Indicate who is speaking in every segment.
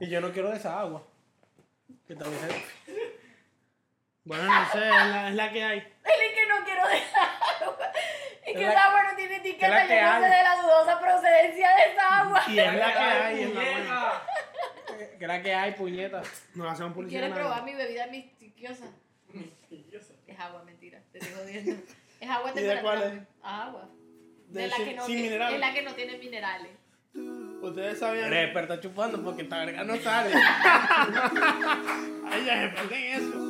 Speaker 1: Y yo no quiero de esa agua. Que también es...
Speaker 2: Bueno, no sé, es la que hay.
Speaker 3: Él es que no quiero dejar agua. Es que
Speaker 1: Es
Speaker 3: esa agua no tiene
Speaker 1: es
Speaker 3: etiqueta.
Speaker 1: la que
Speaker 3: Yo no sé
Speaker 1: hay.
Speaker 3: de la dudosa procedencia de esa agua.
Speaker 2: Y es la que hay, es la buena.
Speaker 1: puñeta. Que la que hay, puñeta.
Speaker 2: No hacemos publicidad.
Speaker 3: ¿Quieres
Speaker 2: a nadie.
Speaker 3: probar mi bebida misteriosa? Es agua, mentira. Te estoy jodiendo. Es agua
Speaker 2: ¿Y de
Speaker 3: temperatura.
Speaker 2: cuál es?
Speaker 3: Agua.
Speaker 2: De
Speaker 3: De la
Speaker 2: sin-
Speaker 3: que no
Speaker 2: sin
Speaker 3: tiene,
Speaker 2: minerales.
Speaker 3: es la que no tiene minerales.
Speaker 2: Ustedes sabían.
Speaker 1: Eres experta chupando porque esta verga no sale.
Speaker 2: Ay, ya se en eso.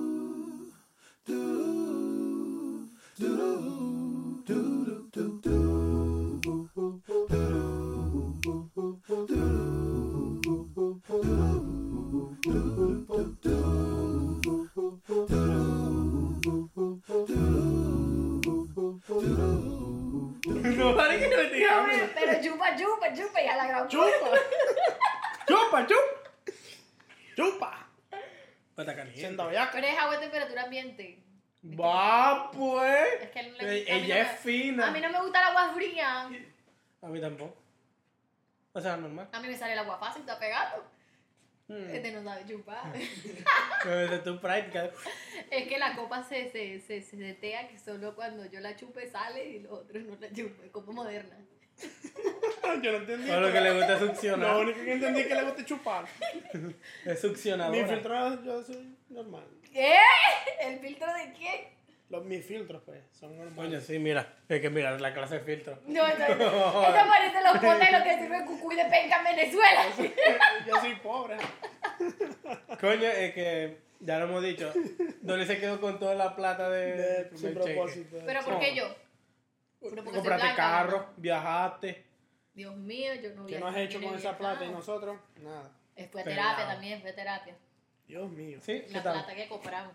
Speaker 2: No vale que no me digas.
Speaker 3: Pero chupa, y a la gran
Speaker 2: Chupa. Chupa, chupa. Chupa.
Speaker 1: Pues está caliente.
Speaker 2: Siendo bellaca.
Speaker 3: Pero es agua de temperatura ambiente.
Speaker 1: Va, pues.
Speaker 3: Es que a él no le gusta. a mí
Speaker 1: Ella
Speaker 3: no
Speaker 1: es
Speaker 3: me-
Speaker 1: fina.
Speaker 3: A mí no me gusta el agua fría.
Speaker 1: A mí tampoco. O sea, normal.
Speaker 3: A mí me sale el agua fácil, está pegado.
Speaker 1: Mm.
Speaker 3: Este no sabe chupar.
Speaker 1: Pero de tu práctica.
Speaker 3: Es que la copa se setea que solo cuando yo la chupe sale y los otros no la chupen. Copa moderna.
Speaker 2: Yo no entendí.
Speaker 1: Todo lo que le gusta es
Speaker 2: Lo
Speaker 1: succionar.
Speaker 2: único que entendí es que le gusta chupar.
Speaker 1: Es succionadora.
Speaker 2: Mi filtro, yo soy normal.
Speaker 3: ¿Qué? ¿El filtro de quién?
Speaker 2: Mis filtros, pues, son
Speaker 1: Coño,
Speaker 2: normales.
Speaker 1: sí, mira. Hay que mirar la clase de filtro.
Speaker 3: No, esto parece los potes lo que sirve cucuy de penca en Venezuela.
Speaker 2: Yo soy pobre.
Speaker 1: Coño, es que ya lo hemos dicho. Dolly se quedó con toda la plata de
Speaker 2: Sin
Speaker 1: del cheque.
Speaker 2: propósito.
Speaker 3: Pero ¿por qué yo? Pero porque soy
Speaker 1: Compraste
Speaker 3: blanca,
Speaker 1: carro,
Speaker 3: ¿no?
Speaker 1: viajaste.
Speaker 3: Dios mío, yo no
Speaker 2: ¿Qué
Speaker 3: vi
Speaker 2: no has
Speaker 3: a-
Speaker 2: hecho
Speaker 3: yo no
Speaker 2: con
Speaker 3: he
Speaker 2: esa plata y
Speaker 3: viajado.
Speaker 2: nosotros? Nada.
Speaker 3: Fue
Speaker 1: Pelado.
Speaker 3: terapia también, fue terapia.
Speaker 2: Dios mío.
Speaker 1: ¿Sí? ¿Qué
Speaker 3: La
Speaker 1: tal?
Speaker 3: plata que compramos.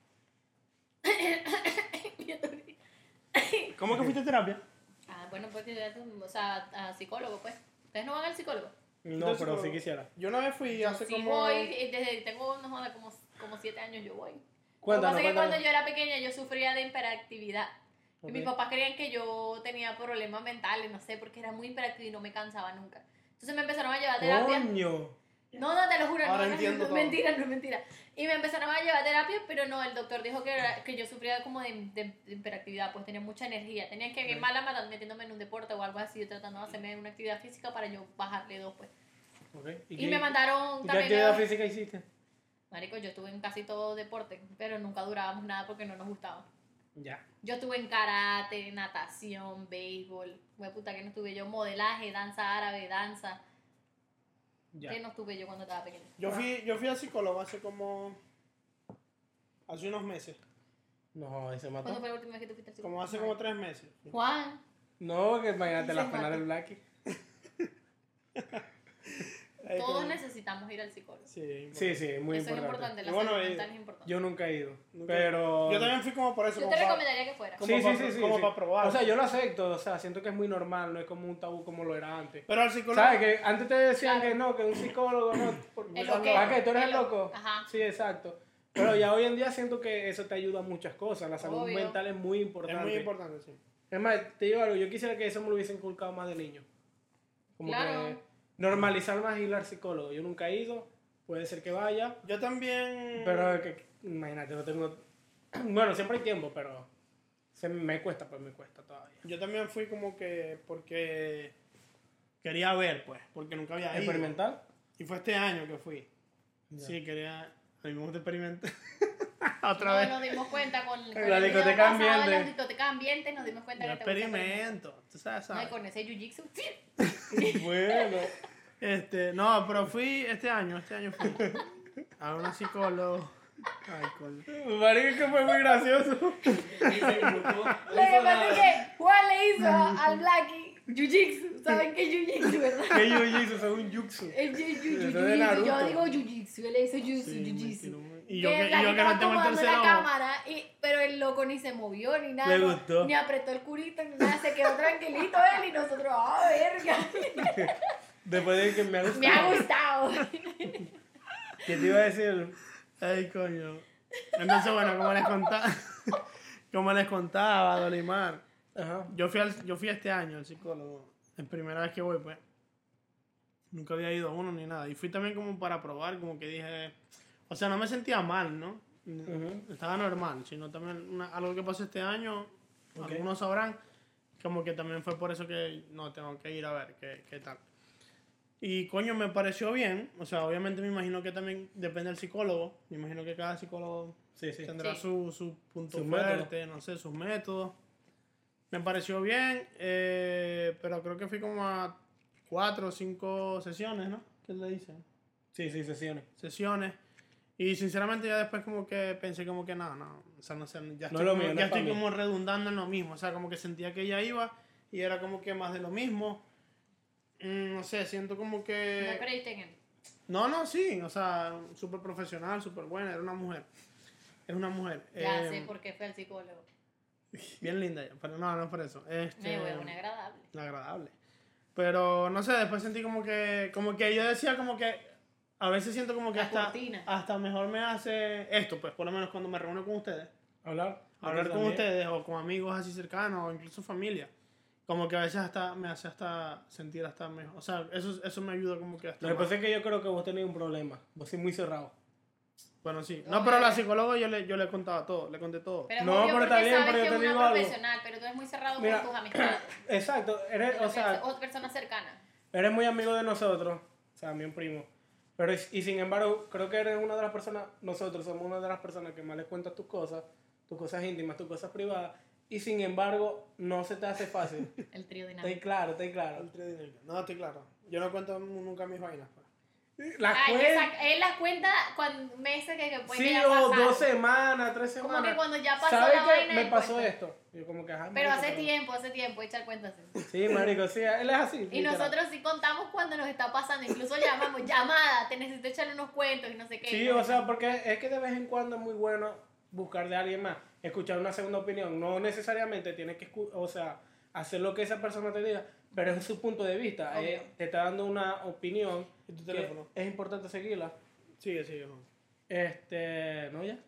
Speaker 2: ¿Cómo que fuiste a terapia?
Speaker 3: Ah, bueno, pues o sea, a psicólogo, pues. ¿Ustedes no van al psicólogo?
Speaker 1: No,
Speaker 2: Entonces,
Speaker 1: pero sí quisiera.
Speaker 2: Yo una vez fui hace
Speaker 3: Sí
Speaker 2: como...
Speaker 3: voy, desde tengo, no joda, como 7 años yo voy. Lo que
Speaker 1: Cuéntanos,
Speaker 3: pasa es que
Speaker 1: cuéntanos.
Speaker 3: cuando yo era pequeña yo sufría de hiperactividad. Y
Speaker 1: Ok.
Speaker 3: mis papás creían que yo tenía problemas mentales, no sé, porque era muy hiperactiva y no me cansaba nunca. Entonces me empezaron a llevar a terapia.
Speaker 1: Coño.
Speaker 3: No, te lo juro,
Speaker 2: Ahora
Speaker 3: no,
Speaker 2: entiendo
Speaker 3: no es
Speaker 2: todo.
Speaker 3: mentira, no es mentira. Y me empezaron a llevar a terapia, pero no, el doctor dijo que yo sufría como de hiperactividad, pues tenía mucha energía. Tenía que quemarla metiéndome en un deporte o algo así, yo tratando de hacerme una actividad física para yo bajarle 2, pues.
Speaker 1: Okay.
Speaker 3: Y me mandaron
Speaker 1: ¿Y qué
Speaker 3: también...
Speaker 1: actividad física hiciste?
Speaker 3: Marico, yo estuve en casi todo deporte, pero nunca durábamos nada porque no nos gustaba.
Speaker 1: Ya.
Speaker 3: Yo estuve en karate, natación, béisbol, puta que no estuve yo, modelaje, danza árabe, danza.
Speaker 1: Ya.
Speaker 3: ¿Qué no estuve yo cuando estaba pequeña?
Speaker 2: Yo fui al psicólogo hace unos meses.
Speaker 1: No, ese
Speaker 3: ¿Cuándo
Speaker 1: mató.
Speaker 3: fue la última vez que tú fuiste al psicólogo?
Speaker 2: Como hace como 3 meses.
Speaker 3: Juan.
Speaker 1: No, que imagínate la
Speaker 3: Se
Speaker 1: pena
Speaker 3: mató.
Speaker 1: del Blackie.
Speaker 2: Ahí
Speaker 3: Todos
Speaker 2: como-
Speaker 3: necesitamos ir al psicólogo.
Speaker 2: Sí,
Speaker 1: Sí, sí, muy
Speaker 3: Eso es
Speaker 1: importante.
Speaker 3: importante, la
Speaker 2: Y bueno,
Speaker 3: salud
Speaker 2: y-
Speaker 3: mental es importante.
Speaker 1: Yo nunca he ido.
Speaker 2: Nunca-
Speaker 1: Pero.
Speaker 2: Yo también fui como por eso.
Speaker 3: Yo
Speaker 2: como
Speaker 3: te
Speaker 2: para-
Speaker 3: recomendaría que fueras.
Speaker 2: como
Speaker 1: Sí,
Speaker 2: para-
Speaker 1: sí, sí, sí.
Speaker 2: como
Speaker 1: sí.
Speaker 2: para probar.
Speaker 1: O sea, yo lo acepto. O sea, siento que es muy normal. No es como un tabú como lo era antes.
Speaker 2: Pero al psicólogo...
Speaker 1: ¿Sabes? Que antes te decían
Speaker 3: Claro.
Speaker 1: que no, que un psicólogo no.
Speaker 3: El
Speaker 1: ¿Para
Speaker 3: loquero.
Speaker 1: qué? ¿Tú eres el
Speaker 3: El lo-
Speaker 1: loco?
Speaker 3: Ajá.
Speaker 1: Sí, exacto. Pero ya hoy en día siento que eso te ayuda a muchas cosas. La salud
Speaker 3: Obvio.
Speaker 1: mental es muy importante.
Speaker 2: Es muy importante, sí.
Speaker 1: Es más, te digo algo, yo quisiera que eso me lo hubiesen inculcado más de niño. Como
Speaker 3: Claro.
Speaker 1: que normalizar más ir al psicólogo. Yo nunca he ido, puede ser que vaya,
Speaker 2: Yo también...
Speaker 1: pero que, imagínate, no tengo... Bueno, siempre hay tiempo, pero me cuesta, pues me cuesta todavía.
Speaker 2: Yo también fui como que porque quería ver, pues, porque nunca había ido.
Speaker 1: ¿Experimental?
Speaker 2: Y fue este año que fui.
Speaker 1: Ya.
Speaker 2: Sí, quería... A mí me gusta experimentar. Otra
Speaker 3: No,
Speaker 2: vez.
Speaker 3: nos dimos cuenta con
Speaker 1: La
Speaker 3: el video
Speaker 1: discoteca
Speaker 3: pasado
Speaker 1: ambiente.
Speaker 3: de las discotecas ambientes, nos dimos cuenta
Speaker 2: Yo
Speaker 3: que te gusta
Speaker 2: experimento. Tú sabes,
Speaker 3: No, y
Speaker 2: sabes.
Speaker 3: con ese jiu-jitsu.
Speaker 1: Bueno.
Speaker 2: No, pero fui este año fui a una psicólogo. Ay, coño.
Speaker 1: Marico, que fue muy gracioso.
Speaker 3: Lo que pasa es que Juan le hizo al Blackie jiu-jitsu. ¿Saben qué es jiu-jitsu, verdad?
Speaker 1: Que yo hice, eso es un jutsu.
Speaker 3: El jiu-jitsu.
Speaker 1: Eso de Naruto.
Speaker 3: Yo digo jiu-jitsu, él le hizo jiu-jitsu.
Speaker 2: Sí,
Speaker 3: jiu-jitsu.
Speaker 2: y yo
Speaker 3: Que
Speaker 2: que
Speaker 3: Blackie
Speaker 2: no
Speaker 3: estaba
Speaker 2: tengo el
Speaker 3: acomodando
Speaker 2: tercer
Speaker 3: la
Speaker 2: ojo.
Speaker 3: cámara, pero el loco ni se movió ni nada.
Speaker 1: Le
Speaker 3: no-
Speaker 1: gustó.
Speaker 3: Ni apretó el curito ni nada. Se quedó tranquilito él y nosotros, verga.
Speaker 1: Después de que me ha gustado.
Speaker 3: Me ha gustado.
Speaker 1: ¿Qué te iba a decir?
Speaker 2: Ay, coño. Entonces, bueno, como les contaba, Dolimar,
Speaker 1: Ajá.
Speaker 2: yo fui este año al psicólogo. Es primera vez que voy, pues. Nunca había ido a uno ni nada. Y fui también como para probar, como que dije... O sea, no me sentía mal, ¿no? Estaba normal, sino también algo que pasó este año, algunos sabrán, como que también fue por eso que no tengo que ir a ver qué tal. Y coño, me pareció bien. O sea, obviamente me imagino que también depende del psicólogo. Me imagino que cada psicólogo tendrá su punto fuerte, no sé, sus métodos. Me pareció bien, pero creo que fui como a 4 o 5 sesiones, ¿no? ¿Qué le dicen?
Speaker 1: Sí, sesiones.
Speaker 2: Sesiones. Y sinceramente ya después como que pensé como que no, o sea, no sé, ya
Speaker 1: No
Speaker 2: estoy,
Speaker 1: lo mío,
Speaker 2: ya estoy como redundando en lo mismo. O sea, como que sentía que ella iba y era como que más de lo mismo. No sé, siento como que...
Speaker 3: ¿No creíste en él?
Speaker 2: No, sí, o sea, súper profesional, súper buena, era una mujer. Es una mujer.
Speaker 3: Ya sé por qué fue al psicólogo.
Speaker 2: Bien linda ella, pero no es por eso.
Speaker 3: Muy agradable.
Speaker 2: Agradable. Pero no sé, después sentí como que yo decía como que a veces siento como que hasta mejor me hace esto, pues por lo menos cuando me reúno con ustedes.
Speaker 1: Hablar
Speaker 2: Con ustedes o con amigos así cercanos o incluso familia. Como que a veces hasta me hace hasta sentir hasta mejor. O sea, eso me ayuda como que hasta
Speaker 1: Lo que pasa es que yo creo que vos tenés un problema. Vos sos muy cerrado.
Speaker 2: Bueno, sí. No, pero a la psicóloga yo le contaba todo, le conté todo.
Speaker 3: Pero
Speaker 1: no, pero está bien, pero yo te digo algo.
Speaker 3: Profesional, pero tú eres muy cerrado con tus amistades.
Speaker 1: Exacto,
Speaker 3: O personas cercanas.
Speaker 1: Eres muy amigo de nosotros, o sea, mi primo. Pero, y sin embargo, creo que eres una de las personas, nosotros somos una de las personas que más les cuentas tus cosas íntimas, tus cosas privadas. Y sin embargo, no se te hace fácil.
Speaker 3: El trío dinámico.
Speaker 1: Estoy claro.
Speaker 2: El trío dinámico. No, estoy claro. Yo no cuento nunca mis vainas. Pues.
Speaker 3: Él las cuenta cuando meses que puede
Speaker 1: sí,
Speaker 3: ya
Speaker 1: o
Speaker 3: pasar.
Speaker 1: 2 semanas, 3 semanas.
Speaker 3: Como que cuando ya pasó
Speaker 1: ¿sabes
Speaker 3: la
Speaker 1: qué?
Speaker 3: vaina
Speaker 1: Me pasó
Speaker 3: cuenta.
Speaker 1: esto. Yo como que,
Speaker 3: pero hace tiempo, echar cuentas.
Speaker 1: Sí, marico, sí, él es así.
Speaker 3: Y nosotros sí contamos cuando nos está pasando, incluso llamamos, llamada, te necesito echarle unos cuentos y no sé qué.
Speaker 1: Sí, o sea, porque es que de vez en cuando es muy bueno buscar de alguien más, escuchar una segunda opinión. No necesariamente tienes que, hacer lo que esa persona te diga, pero es su punto de vista. Te está dando una opinión.
Speaker 2: ¿Y tu teléfono?
Speaker 1: Es importante seguirla.
Speaker 2: Sigue.
Speaker 1: ¿No ya?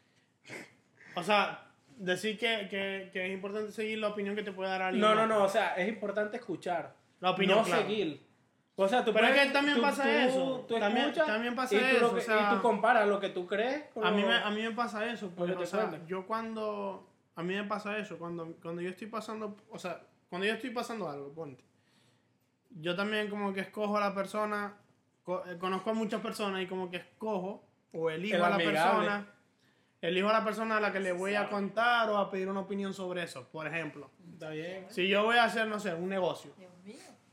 Speaker 2: O sea, decir que es importante seguir la opinión que te puede dar alguien.
Speaker 1: No, o sea, es importante escuchar.
Speaker 2: La opinión,
Speaker 1: no
Speaker 2: claro.
Speaker 1: seguir. O sea, tú
Speaker 2: pero
Speaker 1: puedes,
Speaker 2: es que también pasa eso.
Speaker 1: Tú
Speaker 2: también pasa
Speaker 1: y
Speaker 2: eso. O sea,
Speaker 1: y tú comparas lo que tú crees con
Speaker 2: a mí me pasa eso. Pues,
Speaker 1: te
Speaker 2: o sea,
Speaker 1: cuentan.
Speaker 2: a mí me pasa eso. Cuando yo estoy pasando, o sea, cuando yo estoy pasando algo, ponte. Yo también como que escojo a la persona, conozco a muchas personas y como que escojo o elijo a la persona a la que le voy a contar o a pedir una opinión sobre eso. Por ejemplo,
Speaker 1: Está bien.
Speaker 2: si yo voy a hacer, no sé, un negocio
Speaker 3: Dios mío.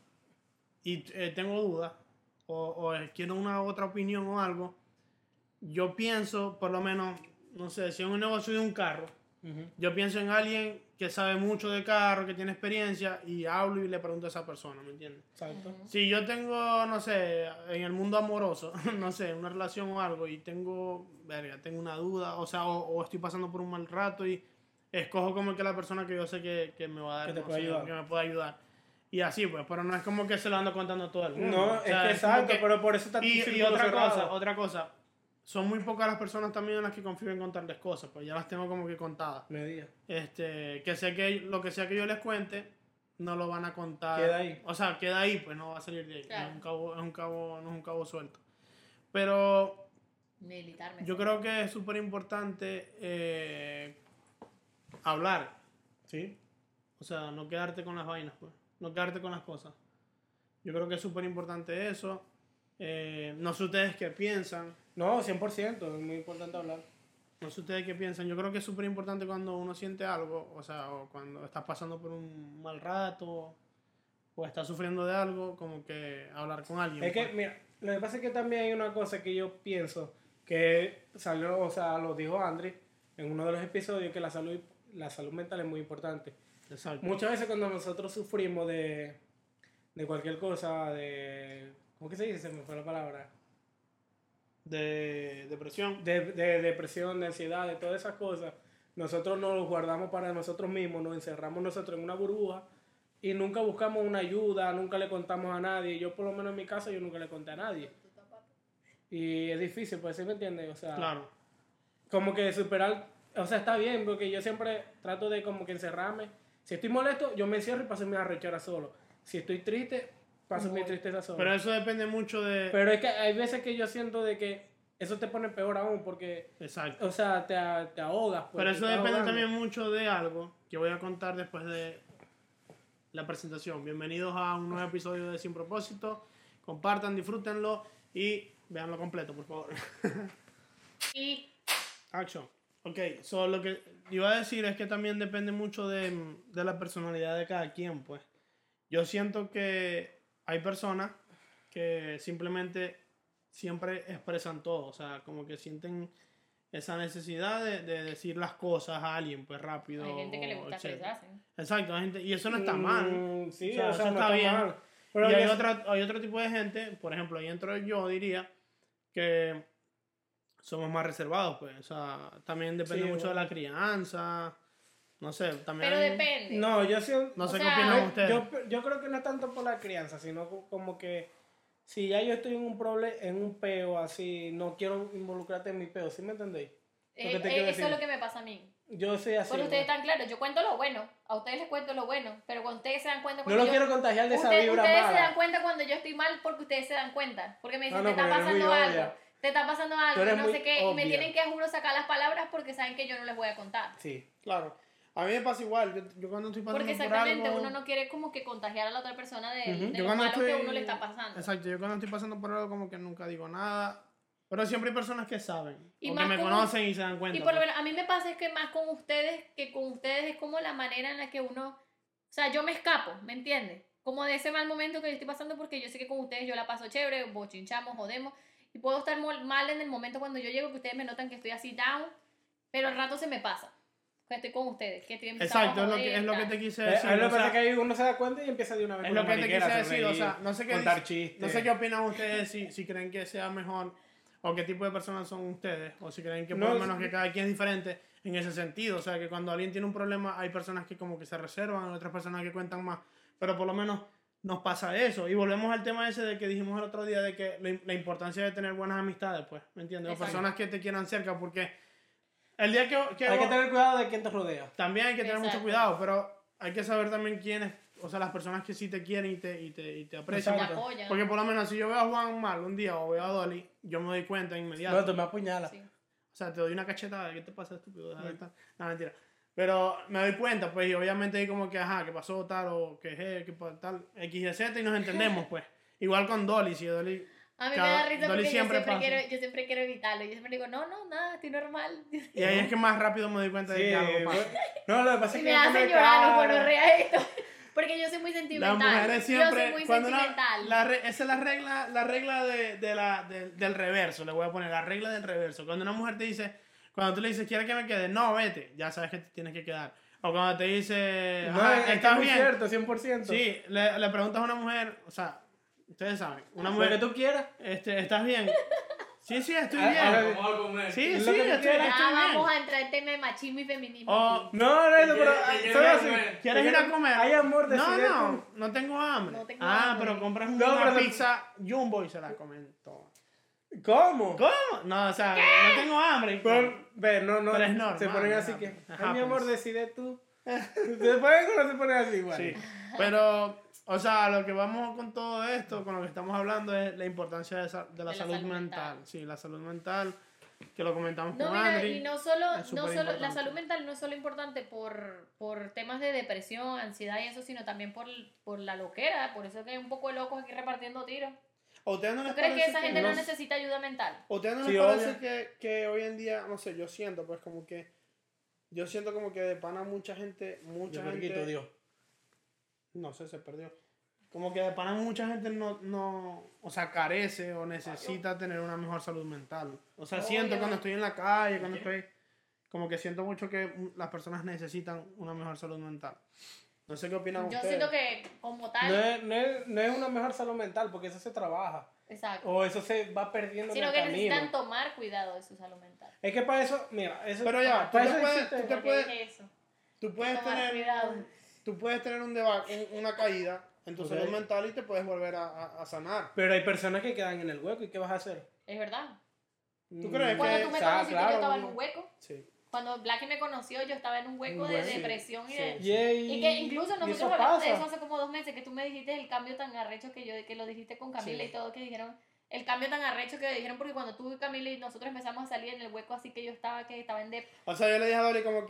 Speaker 2: y tengo dudas o quiero una otra opinión o algo, yo pienso, por lo menos, no sé, si es un negocio de un carro, yo pienso en alguien que sabe mucho de carro, que tiene experiencia y hablo y le pregunto a esa persona, ¿me entiendes?
Speaker 1: Exacto.
Speaker 2: Si yo tengo, no sé, en el mundo amoroso, no sé, una relación o algo y tengo una duda, o sea, o estoy pasando por un mal rato y escojo como que la persona que yo sé que me va a dar,
Speaker 1: que me
Speaker 2: puede ayudar. Y así pues, pero no es como que se lo ando contando a todo el mundo.
Speaker 1: No,
Speaker 2: o sea,
Speaker 1: es que exacto, pero por eso está tu
Speaker 2: y
Speaker 1: círculo cerrado.
Speaker 2: otra cosa, son muy pocas las personas también en las que confío en contarles cosas, pues ya las tengo como que contadas.
Speaker 1: Medida.
Speaker 2: Que sé que lo que sea que yo les cuente, no lo van a contar.
Speaker 1: Queda ahí.
Speaker 2: O sea, queda ahí, pues no va a salir de ahí.
Speaker 3: Claro.
Speaker 2: No es un cabo suelto. Pero
Speaker 3: Militarmente.
Speaker 2: yo creo que es súper importante hablar, ¿sí? O sea, no quedarte con las vainas, pues. No quedarte con las cosas. Yo creo que es súper importante eso. No sé ustedes qué piensan.
Speaker 1: No, 100%, es muy importante hablar.
Speaker 2: No sé ustedes qué piensan. Yo creo que es súper importante cuando uno siente algo, o sea, o cuando estás pasando por un mal rato, o estás sufriendo de algo, como que hablar con alguien.
Speaker 1: Es que,
Speaker 2: pues.
Speaker 1: mira, lo que pasa es que también hay una cosa que yo pienso, que salió, o sea, lo dijo Andri en uno de los episodios, que la salud mental es muy importante.
Speaker 2: Exacto.
Speaker 1: Muchas veces cuando nosotros sufrimos de cualquier cosa, ¿cómo que se dice? Se me fue la palabra.
Speaker 2: De depresión.
Speaker 1: De depresión, de ansiedad, de todas esas cosas, nosotros nos lo guardamos para nosotros mismos, nos encerramos nosotros en una burbuja y nunca buscamos una ayuda, nunca le contamos a nadie. Yo por lo menos en mi casa yo nunca le conté a nadie. Y es difícil, pues, ¿sí me entiendes? O sea,
Speaker 2: Claro.
Speaker 1: como que superar, o sea, está bien, porque yo siempre trato de como que encerrarme. Si estoy molesto, yo me encierro y paso mi arrechera solo. Si estoy triste, paso mi tristeza solo.
Speaker 2: Pero eso depende mucho de...
Speaker 1: Pero es que hay veces que yo siento de que eso te pone peor aún porque...
Speaker 2: Exacto.
Speaker 1: O sea, te ahogas. Pues,
Speaker 2: Pero
Speaker 1: te
Speaker 2: eso
Speaker 1: estás
Speaker 2: depende
Speaker 1: ahogando.
Speaker 2: también mucho de algo que voy a contar después de la presentación. Bienvenidos a un nuevo episodio de Sin Propósito. Compartan, disfrútenlo y véanlo completo, por favor.
Speaker 3: Y
Speaker 2: Action. Ok, so lo que iba a decir es que también depende mucho de la personalidad de cada quien, pues. Yo siento que hay personas que simplemente siempre expresan todo, o sea, como que sienten esa necesidad de decir las cosas a alguien, pues rápido.
Speaker 3: hay gente que le gusta
Speaker 2: etcétera.
Speaker 3: expresarse.
Speaker 2: Exacto, hay gente, y eso no está mal.
Speaker 1: Sí,
Speaker 2: O sea, eso
Speaker 1: no
Speaker 2: está bien.
Speaker 1: mal. Pero
Speaker 2: Y hay,
Speaker 1: yo-
Speaker 2: hay otro tipo de gente, por ejemplo, ahí entro yo, diría, que somos más reservados, pues. O sea, también depende
Speaker 1: Sí,
Speaker 2: mucho de
Speaker 1: bueno.
Speaker 2: la crianza. No sé, también.
Speaker 3: Pero depende.
Speaker 1: No, yo siento...
Speaker 2: No sé
Speaker 3: o
Speaker 2: qué
Speaker 3: sea,
Speaker 2: opinan ustedes.
Speaker 1: Yo creo que no es tanto por la crianza, sino como que si ya yo estoy en un en un peo así, no quiero involucrarte en mi peo, ¿sí me entendéis? Lo que te quiero
Speaker 3: Eso
Speaker 1: decir.
Speaker 3: es lo que me pasa a mí.
Speaker 1: Yo soy así.
Speaker 3: Porque ustedes
Speaker 1: ¿no?
Speaker 3: están claros, yo cuento lo bueno, a ustedes les cuento lo bueno, pero cuando ustedes se dan cuenta
Speaker 1: No
Speaker 3: cuando
Speaker 1: lo
Speaker 3: yo...
Speaker 1: quiero contagiar de esa vibra
Speaker 3: ustedes se
Speaker 1: mala.
Speaker 3: dan cuenta cuando yo estoy mal porque ustedes se dan cuenta. Porque me dicen,
Speaker 1: No,
Speaker 3: te está
Speaker 1: pero eres muy
Speaker 3: pasando algo,
Speaker 1: obvia.
Speaker 3: te está pasando
Speaker 1: Tú
Speaker 3: algo,
Speaker 1: eres
Speaker 3: no
Speaker 1: muy
Speaker 3: sé qué, y me
Speaker 1: obvia.
Speaker 3: tienen que, juro, sacar las palabras porque saben que yo no les voy a contar.
Speaker 1: Sí.
Speaker 2: Claro. A mí me pasa igual. Yo cuando estoy pasando
Speaker 3: Porque
Speaker 2: por
Speaker 3: exactamente,
Speaker 2: algo...
Speaker 3: uno no quiere como que contagiar a la otra persona de
Speaker 2: Yo
Speaker 3: lo
Speaker 2: cuando
Speaker 3: malo que
Speaker 2: estoy-
Speaker 3: uno le está pasando.
Speaker 2: Exacto, yo cuando estoy pasando por algo como que nunca digo nada. Pero siempre hay personas que saben.
Speaker 3: Y
Speaker 2: o que
Speaker 3: más
Speaker 2: me
Speaker 3: como-
Speaker 2: conocen y se dan cuenta.
Speaker 3: Y por lo
Speaker 2: pues.
Speaker 3: menos a mí me pasa es que más con ustedes, que con ustedes es como la manera en la que uno, o sea, yo me escapo, ¿me entiendes? Como de ese mal momento que yo estoy pasando porque yo sé que con ustedes yo la paso chévere, bochinchamos, jodemos, y puedo estar mal en el momento cuando yo llego, que ustedes me notan que estoy así down, pero al rato se me pasa, que estoy con ustedes, que estoy empezando
Speaker 2: Exacto,
Speaker 3: a
Speaker 2: es lo,
Speaker 3: joder,
Speaker 2: es lo que
Speaker 3: tal.
Speaker 2: te quise
Speaker 1: A
Speaker 2: decir.
Speaker 1: mí me
Speaker 2: o sea,
Speaker 1: pasa que ahí uno se da cuenta y empieza de una vez
Speaker 2: es
Speaker 1: con
Speaker 2: lo
Speaker 1: la
Speaker 2: que te
Speaker 1: mariquera,
Speaker 2: quise
Speaker 1: a
Speaker 2: decir, o sea,
Speaker 1: sonreír,
Speaker 2: no sé qué
Speaker 1: contar chistes.
Speaker 2: no sé qué opinan ustedes si creen que sea mejor o qué tipo de personas son ustedes o si creen que por
Speaker 1: No,
Speaker 2: lo menos que cada quien es diferente en ese sentido, o sea, que cuando alguien tiene un problema hay personas que como que se reservan, otras personas que cuentan más, pero por lo menos nos pasa eso y volvemos al tema ese de que dijimos el otro día de que la importancia de tener buenas amistades, pues, ¿me entiendes? O
Speaker 3: Exacto.
Speaker 2: personas que te quieran cerca porque el día que
Speaker 1: Hay que tener cuidado de quién te rodea.
Speaker 2: también hay que tener mucho
Speaker 3: Exacto.
Speaker 2: cuidado, pero hay que saber también quiénes, o sea, las personas que sí te quieren y te aprecian.
Speaker 3: Te
Speaker 1: Exacto.
Speaker 3: apoyan.
Speaker 2: Porque por lo menos si yo veo a Juan mal un día o veo a Dolly, yo me doy cuenta inmediato.
Speaker 1: No, tú me apuñalas.
Speaker 3: Sí.
Speaker 2: O sea, te doy una cachetada, ¿qué te pasa, estúpido? Deja de estar. No, mentira. Pero me doy cuenta, pues, y obviamente ahí como que, ajá, que pasó tal o que tal, X y Z y nos entendemos, pues. Igual con Dolly, si Dolly...
Speaker 3: A mí me
Speaker 2: Cada-
Speaker 3: da risa
Speaker 2: Dolly
Speaker 3: porque
Speaker 2: siempre pasa.
Speaker 3: yo siempre quiero evitarlo. Yo siempre digo, no, nada, estoy normal.
Speaker 2: Y ahí es que más rápido me doy cuenta de
Speaker 1: Sí,
Speaker 2: que algo pasa.
Speaker 1: bueno. No, lo que pasa
Speaker 3: Y
Speaker 1: es
Speaker 3: me
Speaker 1: que
Speaker 3: hacen
Speaker 1: pone
Speaker 3: llorar, no
Speaker 1: cara.
Speaker 3: gonorrea esto. Porque yo soy muy
Speaker 2: Las
Speaker 3: sentimental.
Speaker 2: mujeres siempre,
Speaker 3: yo soy muy
Speaker 2: cuando
Speaker 3: sentimental.
Speaker 2: esa es la regla del reverso, le voy a poner la regla del reverso. Cuando una mujer te dice, cuando tú le dices, ¿quieres que me quede? No, vete, ya sabes que te tienes que quedar. O cuando te dice,
Speaker 1: No,
Speaker 2: "Ah,
Speaker 1: es que es
Speaker 2: ¿estás
Speaker 1: muy
Speaker 2: bien?"
Speaker 1: cierto, 100%.
Speaker 2: Sí, le preguntas a una mujer, o sea, ustedes saben, una
Speaker 1: Lo que
Speaker 2: mujer,
Speaker 1: tú quieras.
Speaker 2: ¿estás bien? Sí, estoy
Speaker 1: A
Speaker 2: bien.
Speaker 1: ver,
Speaker 2: Sí,
Speaker 1: lo
Speaker 2: sí,
Speaker 1: que tú
Speaker 2: estoy
Speaker 1: quieras.
Speaker 3: Ya
Speaker 2: bien.
Speaker 3: vamos a entrar en tema de machismo y feminismo.
Speaker 2: O,
Speaker 1: No, pero solo así.
Speaker 2: ¿quieres ir a comer?
Speaker 1: Hay amor,
Speaker 2: No,
Speaker 1: decide
Speaker 2: no, no tengo hambre.
Speaker 3: No tengo
Speaker 2: Ah,
Speaker 3: hambre.
Speaker 2: pero compras
Speaker 1: No,
Speaker 2: una
Speaker 1: pero-
Speaker 2: pizza Jumbo y se la comen toda.
Speaker 1: tú. ¿Cómo?
Speaker 2: ¿Cómo? No, o sea, no tengo hambre.
Speaker 1: Ve, no,
Speaker 2: Pero es normal,
Speaker 1: se ponen así
Speaker 2: ajá,
Speaker 1: que,
Speaker 2: ajá,
Speaker 1: ay, mi amor,
Speaker 2: pues.
Speaker 1: decide tú. ¿Se ponen o no se ponen así igual?
Speaker 2: Sí, pero, o sea, lo que vamos con todo esto, con lo que estamos hablando es la importancia de la salud mental. Sí, la salud mental, que lo comentamos
Speaker 3: No,
Speaker 2: con
Speaker 3: mira,
Speaker 2: Andri.
Speaker 3: y no solo,
Speaker 2: es súper
Speaker 3: la
Speaker 2: importante.
Speaker 3: salud mental no es solo importante por temas de depresión, ansiedad y eso, sino también por la loquera. Por eso que hay un poco de locos aquí repartiendo tiros.
Speaker 2: ¿A ustedes no les
Speaker 3: ¿Tú crees que
Speaker 2: parece
Speaker 3: esa gente no
Speaker 1: no-
Speaker 3: necesita ayuda mental?
Speaker 2: ¿A ustedes no
Speaker 1: Sí,
Speaker 2: les parece
Speaker 1: obvio.
Speaker 2: que hoy en día, no sé, yo siento pues como que, yo siento como que de pana mucha gente,
Speaker 1: Yo verguito, Dios.
Speaker 2: no sé, se perdió. Como que de pana mucha gente o sea, carece o necesita tener una mejor salud mental. O sea, siento
Speaker 3: Obvio.
Speaker 2: cuando estoy en la calle, cuando estoy, como que siento mucho que las personas necesitan una mejor salud mental. No sé qué opinan
Speaker 3: Yo
Speaker 2: ustedes.
Speaker 3: siento que como tal,
Speaker 1: No es una mejor salud mental porque eso se trabaja.
Speaker 3: exacto,
Speaker 1: O eso se va perdiendo
Speaker 3: sino
Speaker 1: en
Speaker 3: que
Speaker 1: el camino.
Speaker 3: necesitan tomar cuidado de su salud mental.
Speaker 1: Es que para eso, mira, eso,
Speaker 2: Pero ya,
Speaker 1: para
Speaker 2: tú
Speaker 1: eso
Speaker 2: te puedes-
Speaker 1: existe-
Speaker 2: tú te
Speaker 3: ¿Por qué
Speaker 2: puedes-
Speaker 3: dije eso?
Speaker 2: Tú puedes
Speaker 3: Tomar
Speaker 2: tener,
Speaker 3: cuidado.
Speaker 2: tú puedes tener una caída en tu
Speaker 1: Ok.
Speaker 2: salud mental y te puedes volver a sanar.
Speaker 1: Pero hay personas que quedan en el hueco y ¿qué vas a hacer?
Speaker 3: Es verdad.
Speaker 2: ¿Tú crees
Speaker 3: Cuando
Speaker 2: que-
Speaker 3: tú me
Speaker 1: o sea,
Speaker 3: conociste
Speaker 1: claro,
Speaker 3: yo estaba en
Speaker 1: no.
Speaker 3: un hueco.
Speaker 2: Sí.
Speaker 3: Cuando Blacky me conoció, yo estaba en un hueco de depresión y de...
Speaker 1: Y
Speaker 3: que incluso nosotros
Speaker 1: eso
Speaker 3: hablamos de
Speaker 1: pasa.
Speaker 3: eso hace como 2 meses, que tú me dijiste el cambio tan arrecho que lo dijiste con Camila y todo, que dijeron, el cambio tan arrecho que dijeron, porque cuando tú y Camila y nosotros empezamos a salir en el hueco así que yo estaba en
Speaker 2: O sea, yo le dije a Dolly como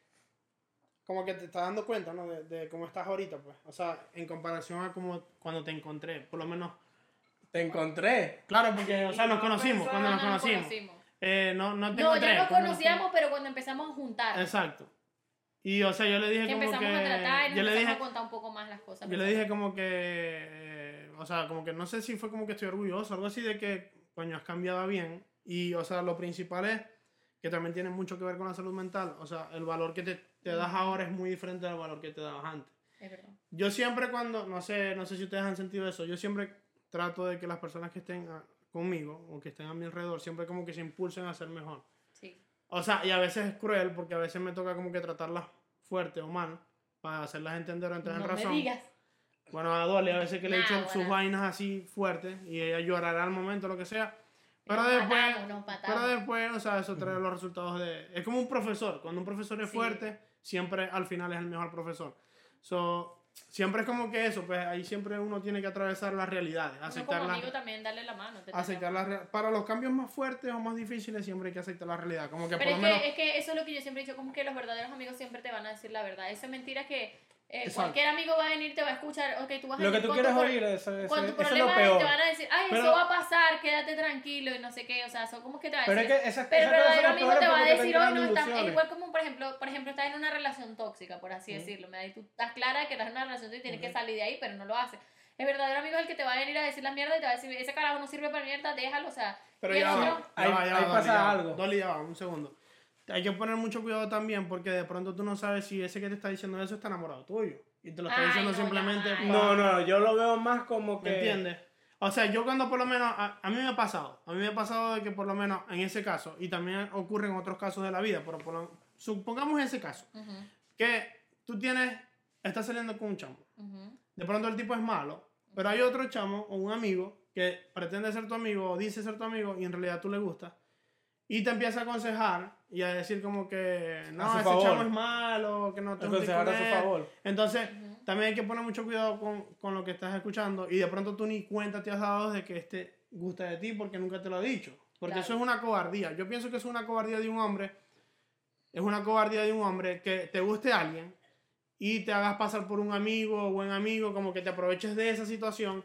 Speaker 2: que te estás dando cuenta, ¿no? De cómo estás ahorita, pues. O sea, en comparación a como cuando te encontré, por lo menos.
Speaker 1: Te encontré.
Speaker 2: Claro, porque, o sea, nos conocimos, cuando nos conocimos. No te encontré.
Speaker 3: Ya nos conocíamos, pero cuando empezamos a juntar.
Speaker 2: Exacto. Y, o sea, yo le dije
Speaker 3: que
Speaker 2: como
Speaker 3: empezamos a tratar y nos empezamos a contar un poco más las cosas.
Speaker 2: Yo le dije como que, o sea, como que no sé si fue como que estoy orgulloso, algo así de que, coño, has cambiado bien. Y, o sea, lo principal es que también tiene mucho que ver con la salud mental. O sea, el valor que te das ahora es muy diferente al valor que te dabas antes.
Speaker 3: Es verdad.
Speaker 2: Yo siempre cuando, no sé si ustedes han sentido eso, yo siempre trato de que las personas que estén conmigo o que estén a mi alrededor siempre como que se impulsen a ser mejor.
Speaker 3: Sí.
Speaker 2: O sea, y a veces es cruel porque a veces me toca como que tratarlas fuerte o mal para hacerlas entender o entrar en razón.
Speaker 3: No me digas.
Speaker 2: Bueno, a Dolly a veces que le he hecho sus vainas así fuertes y ella llorará al momento, lo que sea. Pero después, o sea, eso trae los resultados de... Es como un profesor. Cuando un profesor es fuerte, siempre al final es el mejor profesor. Siempre es como que eso, pues ahí siempre uno tiene que atravesar las realidades.
Speaker 3: Uno como amigo también darle la mano.
Speaker 2: Para los cambios más fuertes o más difíciles siempre hay que aceptar la realidad. Como que
Speaker 3: pero
Speaker 2: por lo menos...
Speaker 3: es que eso es lo que yo siempre he dicho, como que los verdaderos amigos siempre te van a decir la verdad. Eso es mentira que cualquier amigo va a venir, te va a escuchar, ok, tú vas a
Speaker 1: lo que tú quieres oír, eso es lo peor.
Speaker 3: Te van a decir, ay, eso va a pasar, quédate tranquilo y no sé qué, o sea, son como que te va a decir.
Speaker 1: Pero es que
Speaker 3: pero el verdadero amigo te va a decir,
Speaker 1: hoy
Speaker 3: no, es igual como, por ejemplo, estás en una relación tóxica, por así decirlo, y tú estás clara que estás en una relación y tienes que salir de ahí, pero no lo haces. El verdadero amigo es el que te va a venir a decir la mierda y te va a decir, ese carajo no sirve para mierda, déjalo, o sea.
Speaker 2: Pero
Speaker 1: ahí pasa algo.
Speaker 2: Dolly, ya va, un segundo. Hay que poner mucho cuidado también porque de pronto tú no sabes si ese que te está diciendo eso está enamorado tuyo. Y te lo está diciendo simplemente para...
Speaker 1: No, yo lo veo más como que...
Speaker 2: ¿Me entiendes? O sea, yo cuando por lo menos... A mí me ha pasado de que por lo menos en ese caso, y también ocurre en otros casos de la vida, pero supongamos ese caso, que tú estás saliendo con un chamo. De pronto el tipo es malo, pero hay otro chamo o un amigo que pretende ser tu amigo o dice ser tu amigo y en realidad tú le gustas. Y te empieza a aconsejar y a decir como que no, ese chamo es malo, que no te
Speaker 1: aconsejar a su favor.
Speaker 2: Entonces, también hay que poner mucho cuidado con lo que estás escuchando y de pronto tú ni cuenta te has dado de que gusta de ti porque nunca te lo ha dicho. Porque eso es una cobardía. Yo pienso que es una cobardía de un hombre. Es una cobardía de un hombre que te guste a alguien y te hagas pasar por un amigo o buen amigo, como que te aproveches de esa situación.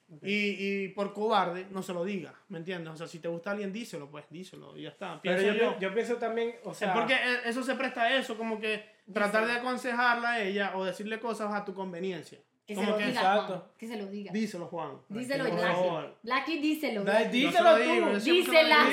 Speaker 2: Y por cobarde no se lo diga, ¿me entiendes? O sea, si te gusta alguien, díselo y ya está.
Speaker 1: Pero yo pienso también, o sea...
Speaker 2: Porque eso se presta a eso, como que tratar de aconsejarla a ella o decirle cosas a tu conveniencia.
Speaker 3: Que
Speaker 2: como
Speaker 3: se lo diga, Juan. Que se lo diga.
Speaker 2: Díselo, Juan.
Speaker 3: Díselo, Blacky, díselo.
Speaker 1: Díselo tú.
Speaker 3: Dísela.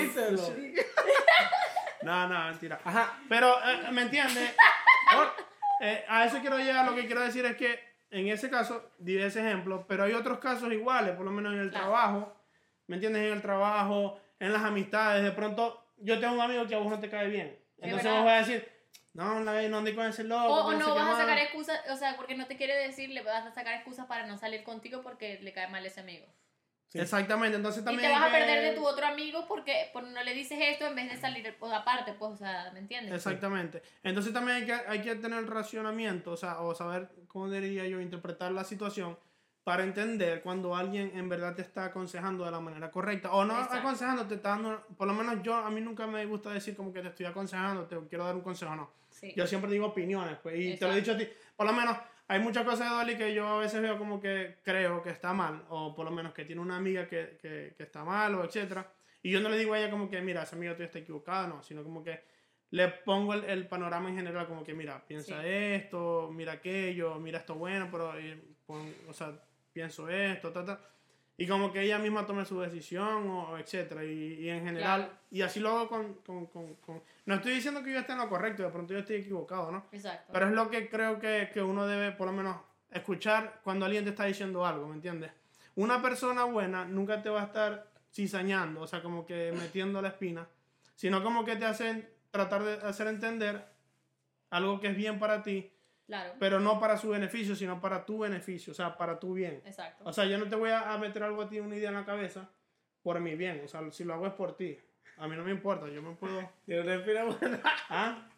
Speaker 2: No, mentira. Ajá. Pero, ¿me entiendes? A eso quiero llegar, lo que quiero decir es que en ese caso, di ese ejemplo, pero hay otros casos iguales, por lo menos en el trabajo, ¿me entiendes? En el trabajo, en las amistades, de pronto yo tengo un amigo que a vos no te cae bien, entonces vos vas a decir, no andé con ese loco.
Speaker 3: O no vas a sacar excusas, o sea, porque no te quiere decir, le vas a sacar excusas para no salir contigo porque le cae mal ese amigo.
Speaker 2: Sí. Exactamente, entonces también...
Speaker 3: Y te vas a perder de tu otro amigo porque no le dices esto en vez de salir aparte, pues, o sea, ¿me entiendes?
Speaker 2: Exactamente. Entonces también hay que tener racionamiento, o sea, o saber, ¿cómo diría yo? Interpretar la situación para entender cuando alguien en verdad te está aconsejando de la manera correcta. O no aconsejando, te está dando... Por lo menos a mí nunca me gusta decir como que te estoy aconsejando, te quiero dar un consejo, no. Sí. Yo siempre digo opiniones, pues, y te lo he dicho a ti. Por lo menos... Hay muchas cosas de Dolly que yo a veces veo como que creo que está mal, o por lo menos que tiene una amiga que está mal, o etcétera. Y yo no le digo a ella como que, mira, esa amiga tuya está equivocada, no, sino como que le pongo el panorama en general, como que, mira, piensa esto, mira aquello, mira esto bueno, pero, o sea, pienso esto, y como que ella misma tome su decisión, o etcétera, y en general, y así lo hago con... No estoy diciendo que yo esté en lo correcto, de pronto yo estoy equivocado, ¿no?
Speaker 3: Exacto.
Speaker 2: Pero es lo que creo que uno debe, por lo menos, escuchar cuando alguien te está diciendo algo, ¿me entiendes? Una persona buena nunca te va a estar cizañando, o sea, como que metiendo la espina, sino como que te hacen tratar de hacer entender algo que es bien para ti,
Speaker 3: claro,
Speaker 2: pero no para su beneficio, sino para tu beneficio, o sea, para tu bien.
Speaker 3: Exacto.
Speaker 2: O sea, yo no te voy a meter algo a ti, una idea en la cabeza, por mi bien, o sea, si lo hago es por ti. A mí no me importa, yo me puedo...
Speaker 1: Yo respiro bueno.
Speaker 2: ¿Ah?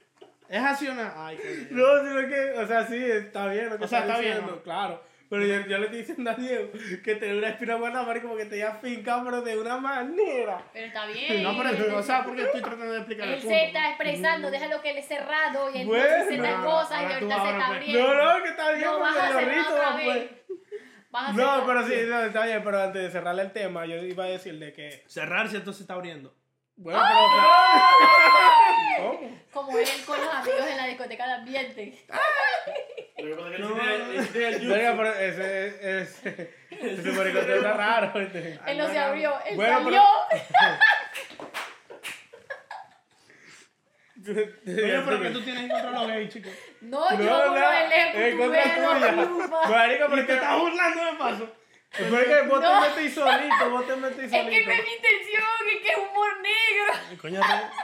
Speaker 2: ¿Es así o no? Ay, qué bien.
Speaker 1: No, sino que, o sea, sí, está bien lo que
Speaker 2: O sea,
Speaker 1: está
Speaker 2: está bien,
Speaker 1: diciendo,
Speaker 2: ¿no?
Speaker 1: claro. Pero yo le estoy diciendo a Diego que tener una espina buena, marico, como que te haya fincado, pero de una manera.
Speaker 3: Pero está bien.
Speaker 2: No, pero, o sea, porque estoy tratando de explicar el
Speaker 3: Él
Speaker 2: punto.
Speaker 3: se está expresando, déjalo que él es cerrado y él
Speaker 1: Bueno,
Speaker 3: no dice tal cosa y
Speaker 2: ahora tú
Speaker 3: ahorita se
Speaker 2: ahora,
Speaker 3: está
Speaker 2: pues.
Speaker 3: abriendo.
Speaker 1: No, que está bien,
Speaker 3: No, vas
Speaker 1: porque
Speaker 3: a
Speaker 1: yo
Speaker 3: cerrar
Speaker 1: rito
Speaker 3: otra
Speaker 1: después.
Speaker 3: vez. Vas a
Speaker 1: No,
Speaker 3: cerrar.
Speaker 1: pero sí, no, está bien, pero antes de cerrarle el tema, yo iba a decir de que,
Speaker 2: Cerrarse, entonces se está abriendo.
Speaker 1: bueno, pero, o sea, ¿cómo?
Speaker 3: Como él con los amigos en la discoteca de ambiente.
Speaker 1: Verga, pero ese maricote está raro.
Speaker 3: Él no se abrió, él
Speaker 1: Bueno,
Speaker 3: salió.
Speaker 2: Oye, pero que tú tienes en contra de los gays, chicos.
Speaker 3: No, yo como el
Speaker 1: es contra tuya. Marico, pero
Speaker 2: Y
Speaker 1: es
Speaker 2: te
Speaker 1: que
Speaker 2: estás burlando de paso.
Speaker 1: pero es que vos
Speaker 3: No.
Speaker 1: te metís solito, vos te metís
Speaker 3: Es que no
Speaker 1: solito.
Speaker 3: es mi intención, es que es humor negro.
Speaker 2: Coño,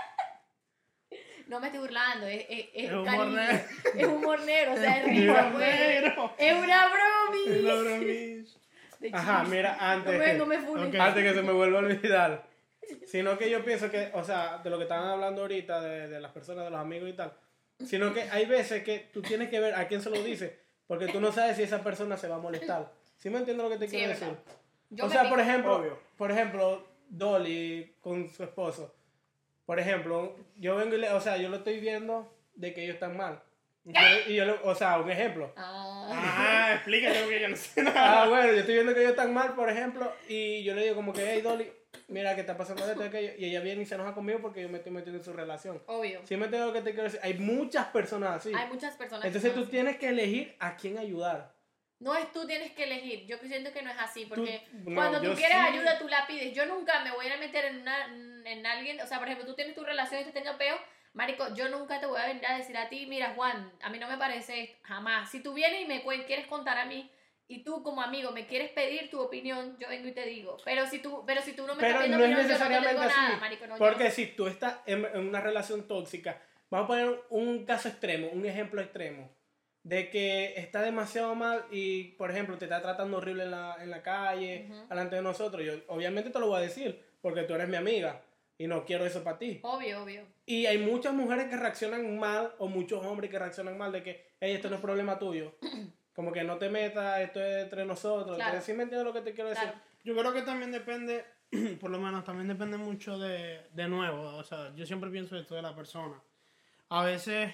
Speaker 3: No me estoy burlando, es
Speaker 2: humor
Speaker 3: cariño.
Speaker 2: negro.
Speaker 3: Es humor negro, o sea, es risa,
Speaker 2: humor
Speaker 3: pues.
Speaker 2: negro.
Speaker 3: Es una bromi.
Speaker 2: la bromis.
Speaker 3: De
Speaker 1: Ajá,
Speaker 3: chiste.
Speaker 1: mira, antes,
Speaker 3: No me funen.
Speaker 2: Ok.
Speaker 1: antes que se me vuelva a olvidar. Sino que yo pienso que, o sea, de lo que estaban hablando ahorita, de las personas, de los amigos y tal. Sino que hay veces que tú tienes que ver a quién se lo dice, porque tú no sabes si esa persona se va a molestar. ¿Sí me entiendes lo que te
Speaker 3: Sí,
Speaker 1: quiero
Speaker 3: es
Speaker 1: decir?
Speaker 3: verdad. Yo
Speaker 1: O
Speaker 3: me
Speaker 1: sea,
Speaker 3: pico.
Speaker 1: por ejemplo, Dolly con su esposo. Por ejemplo, yo vengo y o sea, yo lo estoy viendo de que ellos están mal. O sea, un ejemplo.
Speaker 2: Ah, explícate porque yo no sé nada.
Speaker 1: Ah, bueno, yo estoy viendo que ellos están mal, por ejemplo, y yo le digo como que, hey, Dolly, mira que está pasando esto y aquello, y ella viene y se enoja conmigo porque yo me estoy metiendo en su relación.
Speaker 3: Obvio.
Speaker 1: ¿Sí me entiendes lo que te quiero decir? Hay muchas personas así.
Speaker 3: Hay muchas personas
Speaker 1: Entonces
Speaker 3: que
Speaker 1: tú
Speaker 3: son así.
Speaker 1: tienes que elegir a quién ayudar.
Speaker 3: No es tú tienes que elegir. Yo siento que no es así. Porque
Speaker 1: no,
Speaker 3: cuando
Speaker 1: yo
Speaker 3: tú quieres
Speaker 1: sí.
Speaker 3: ayuda, tú la pides. Yo nunca me voy a meter en alguien. O sea, por ejemplo, tú tienes tu relación y estás teniendo peo. Marico, yo nunca te voy a venir a decir a ti, mira, Juan, a mí no me parece esto, jamás. Si tú vienes y me quieres contar a mí y tú como amigo me quieres pedir tu opinión, yo vengo y te digo. Pero si tú no me estás
Speaker 1: Pero
Speaker 3: pidiendo
Speaker 1: no es
Speaker 3: opinión, yo no te
Speaker 1: necesariamente
Speaker 3: digo
Speaker 1: así.
Speaker 3: nada, marico. No,
Speaker 1: Porque
Speaker 3: yo-
Speaker 1: si tú estás en una relación tóxica, vamos a poner un caso extremo, un ejemplo extremo, de que está demasiado mal y, por ejemplo, te está tratando horrible en la calle,
Speaker 3: Ujú.
Speaker 1: delante de nosotros. Yo obviamente te lo voy a decir, porque tú eres mi amiga y no quiero eso para ti.
Speaker 3: Obvio, obvio.
Speaker 1: Y hay muchas mujeres que reaccionan mal, o muchos hombres que reaccionan mal, de que, hey, esto no es problema tuyo. Como que no te metas, esto es entre nosotros.
Speaker 3: Claro.
Speaker 1: ¿Sí me entiendes lo que te quiero decir?
Speaker 3: Claro.
Speaker 2: Yo creo que también depende, por lo menos también depende mucho de nuevo, o sea, yo siempre pienso esto de la persona. A veces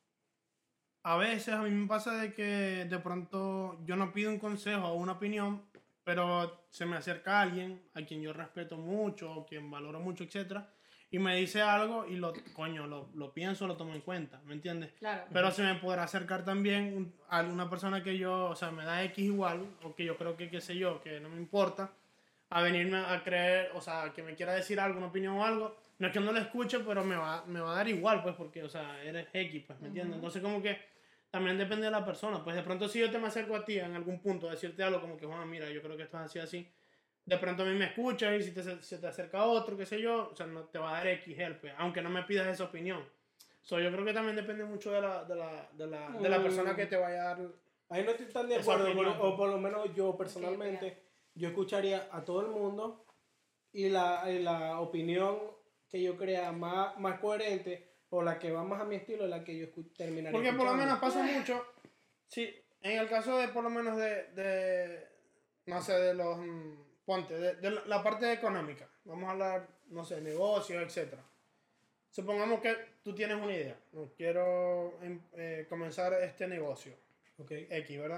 Speaker 2: a mí me pasa de que de pronto yo no pido un consejo o una opinión, pero se me acerca alguien a quien yo respeto mucho, o quien valoro mucho, etcétera, y me dice algo y lo pienso, lo tomo en cuenta, ¿me entiendes?
Speaker 3: Claro.
Speaker 2: Pero se me podrá acercar también a una persona que yo, o sea, me da X igual, o que yo creo que, qué sé yo, que no me importa, a venirme a creer, o sea, que me quiera decir algo, una opinión o algo. No es que no lo escuche, pero me va a dar igual, pues, porque, o sea, eres X, pues, ¿me entiendes? Entonces, como que también depende de la persona. Pues, de pronto, si yo te me acerco a ti en algún punto a decirte algo, como que, Juan, mira, yo creo que esto es así, así. De pronto a mí me escuchas y si se te acerca otro, qué sé yo, o sea, no te va a dar X help, pues, aunque no me pidas esa opinión. So, yo creo que también depende mucho de la persona que te vaya a dar.
Speaker 1: Ahí no estoy tan de
Speaker 2: Esa
Speaker 1: acuerdo,
Speaker 2: opinión.
Speaker 1: o por lo menos yo personalmente, yo escucharía a todo el mundo y la opinión que yo crea más coherente o la que va más a mi estilo es la que yo terminaría
Speaker 2: Porque por lo
Speaker 1: escuchando.
Speaker 2: menos pasa mucho, sí, en el caso de por lo menos no sé, de los, ponte, de la parte económica, vamos a hablar, no sé, negocios, etcétera. Supongamos que tú tienes una idea, no, quiero comenzar este negocio,
Speaker 1: Okay.
Speaker 2: X, ¿verdad?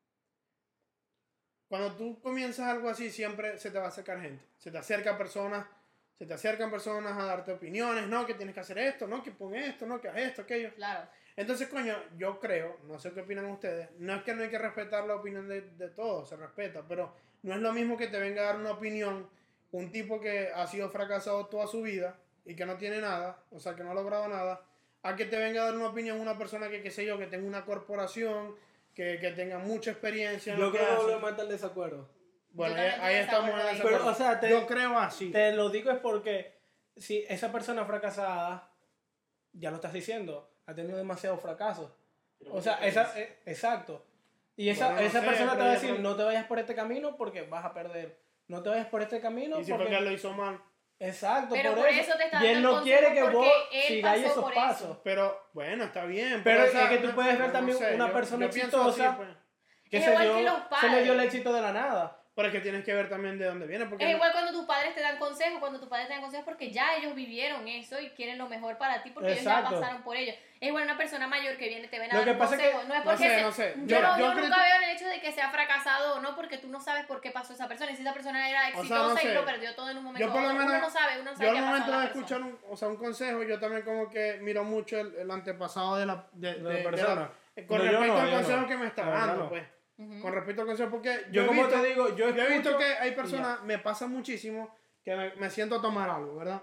Speaker 2: Cuando tú comienzas algo así, siempre se te va a acercar gente, se te acercan personas a darte opiniones, no, que tienes que hacer esto, no, que pon esto, no, que haz esto, aquello.
Speaker 3: Claro.
Speaker 2: Entonces, coño, yo creo, no sé qué opinan ustedes, no es que no hay que respetar la opinión de todos, se respeta, pero no es lo mismo que te venga a dar una opinión un tipo que ha sido fracasado toda su vida y que no tiene nada, o sea, que no ha logrado nada, a que te venga a dar una opinión una persona que, qué sé yo, que tenga una corporación, que tenga mucha experiencia en
Speaker 1: Yo
Speaker 2: lo que
Speaker 1: creo que
Speaker 2: hace.
Speaker 1: volvemos a estar en desacuerdo.
Speaker 2: Bueno,
Speaker 3: Yo también
Speaker 2: ahí
Speaker 3: estoy
Speaker 2: estamos en
Speaker 3: de
Speaker 2: desacuerdo.
Speaker 1: Pero, o sea,
Speaker 2: Yo creo así.
Speaker 1: Te lo digo es porque si esa persona fracasada, ya lo estás diciendo, ha tenido demasiados fracasos. O sea, exacto. Y esa
Speaker 2: Bueno, no sé,
Speaker 1: persona te
Speaker 2: pero
Speaker 1: va a
Speaker 2: yo
Speaker 1: decir,
Speaker 2: creo-
Speaker 1: no te vayas por este camino porque vas a perder. No te vayas por este camino
Speaker 2: Y si fue
Speaker 1: porque...
Speaker 2: que lo hizo mal.
Speaker 1: Exacto,
Speaker 3: Pero por eso te está
Speaker 1: y él
Speaker 3: dando
Speaker 1: no
Speaker 3: el
Speaker 1: quiere
Speaker 3: consejo
Speaker 1: que vos
Speaker 3: porque él
Speaker 1: sigáis
Speaker 3: pasó
Speaker 1: esos
Speaker 3: por
Speaker 1: pasos.
Speaker 3: eso.
Speaker 2: Pero, bueno, está bien.
Speaker 1: Pero
Speaker 2: o
Speaker 1: es
Speaker 2: sea,
Speaker 1: que tú puedes ver
Speaker 2: no
Speaker 1: también
Speaker 2: sé,
Speaker 1: una persona
Speaker 2: pienso así,
Speaker 1: exitosa
Speaker 2: pues.
Speaker 1: que
Speaker 3: Es
Speaker 1: se
Speaker 3: igual
Speaker 1: dio,
Speaker 3: que los
Speaker 1: se le dio el
Speaker 3: padres.
Speaker 1: éxito de la nada.
Speaker 2: Pero es que tienes que ver también de dónde viene. Porque
Speaker 3: Es igual cuando tus padres te dan consejos, porque ya ellos vivieron eso y quieren lo mejor para ti porque ellos ya
Speaker 1: Exacto.
Speaker 3: pasaron por ello. Es igual una persona mayor que viene y te ven a
Speaker 1: Lo
Speaker 3: dar
Speaker 1: que
Speaker 3: un
Speaker 1: pasa es
Speaker 3: consejo.
Speaker 1: que-
Speaker 3: No es porque
Speaker 2: no sé.
Speaker 3: Yo
Speaker 2: Yo
Speaker 3: nunca
Speaker 2: creo-
Speaker 3: veo en el hecho de que sea fracasado o no, porque tú no sabes por qué pasó esa persona. Y si esa persona era exitosa
Speaker 2: no sé.
Speaker 3: y lo perdió todo en un momento,
Speaker 2: Yo por lo menos,
Speaker 3: uno no sabe
Speaker 2: yo
Speaker 3: qué
Speaker 2: al
Speaker 3: ha
Speaker 2: momento
Speaker 3: pasado
Speaker 2: de
Speaker 3: la persona.
Speaker 2: escuchar un consejo, yo también como que miro mucho el antepasado de la
Speaker 1: persona.
Speaker 2: con
Speaker 1: No, yo
Speaker 2: respecto
Speaker 1: no,
Speaker 2: al
Speaker 1: yo
Speaker 2: consejo
Speaker 1: no.
Speaker 2: que me está
Speaker 1: La verdad
Speaker 2: dando,
Speaker 1: no.
Speaker 2: pues. Con respecto al consejo, porque
Speaker 1: Yo como te digo, yo
Speaker 2: he visto
Speaker 1: escucho
Speaker 2: que hay personas, me pasa muchísimo, que me siento a tomar algo, ¿verdad?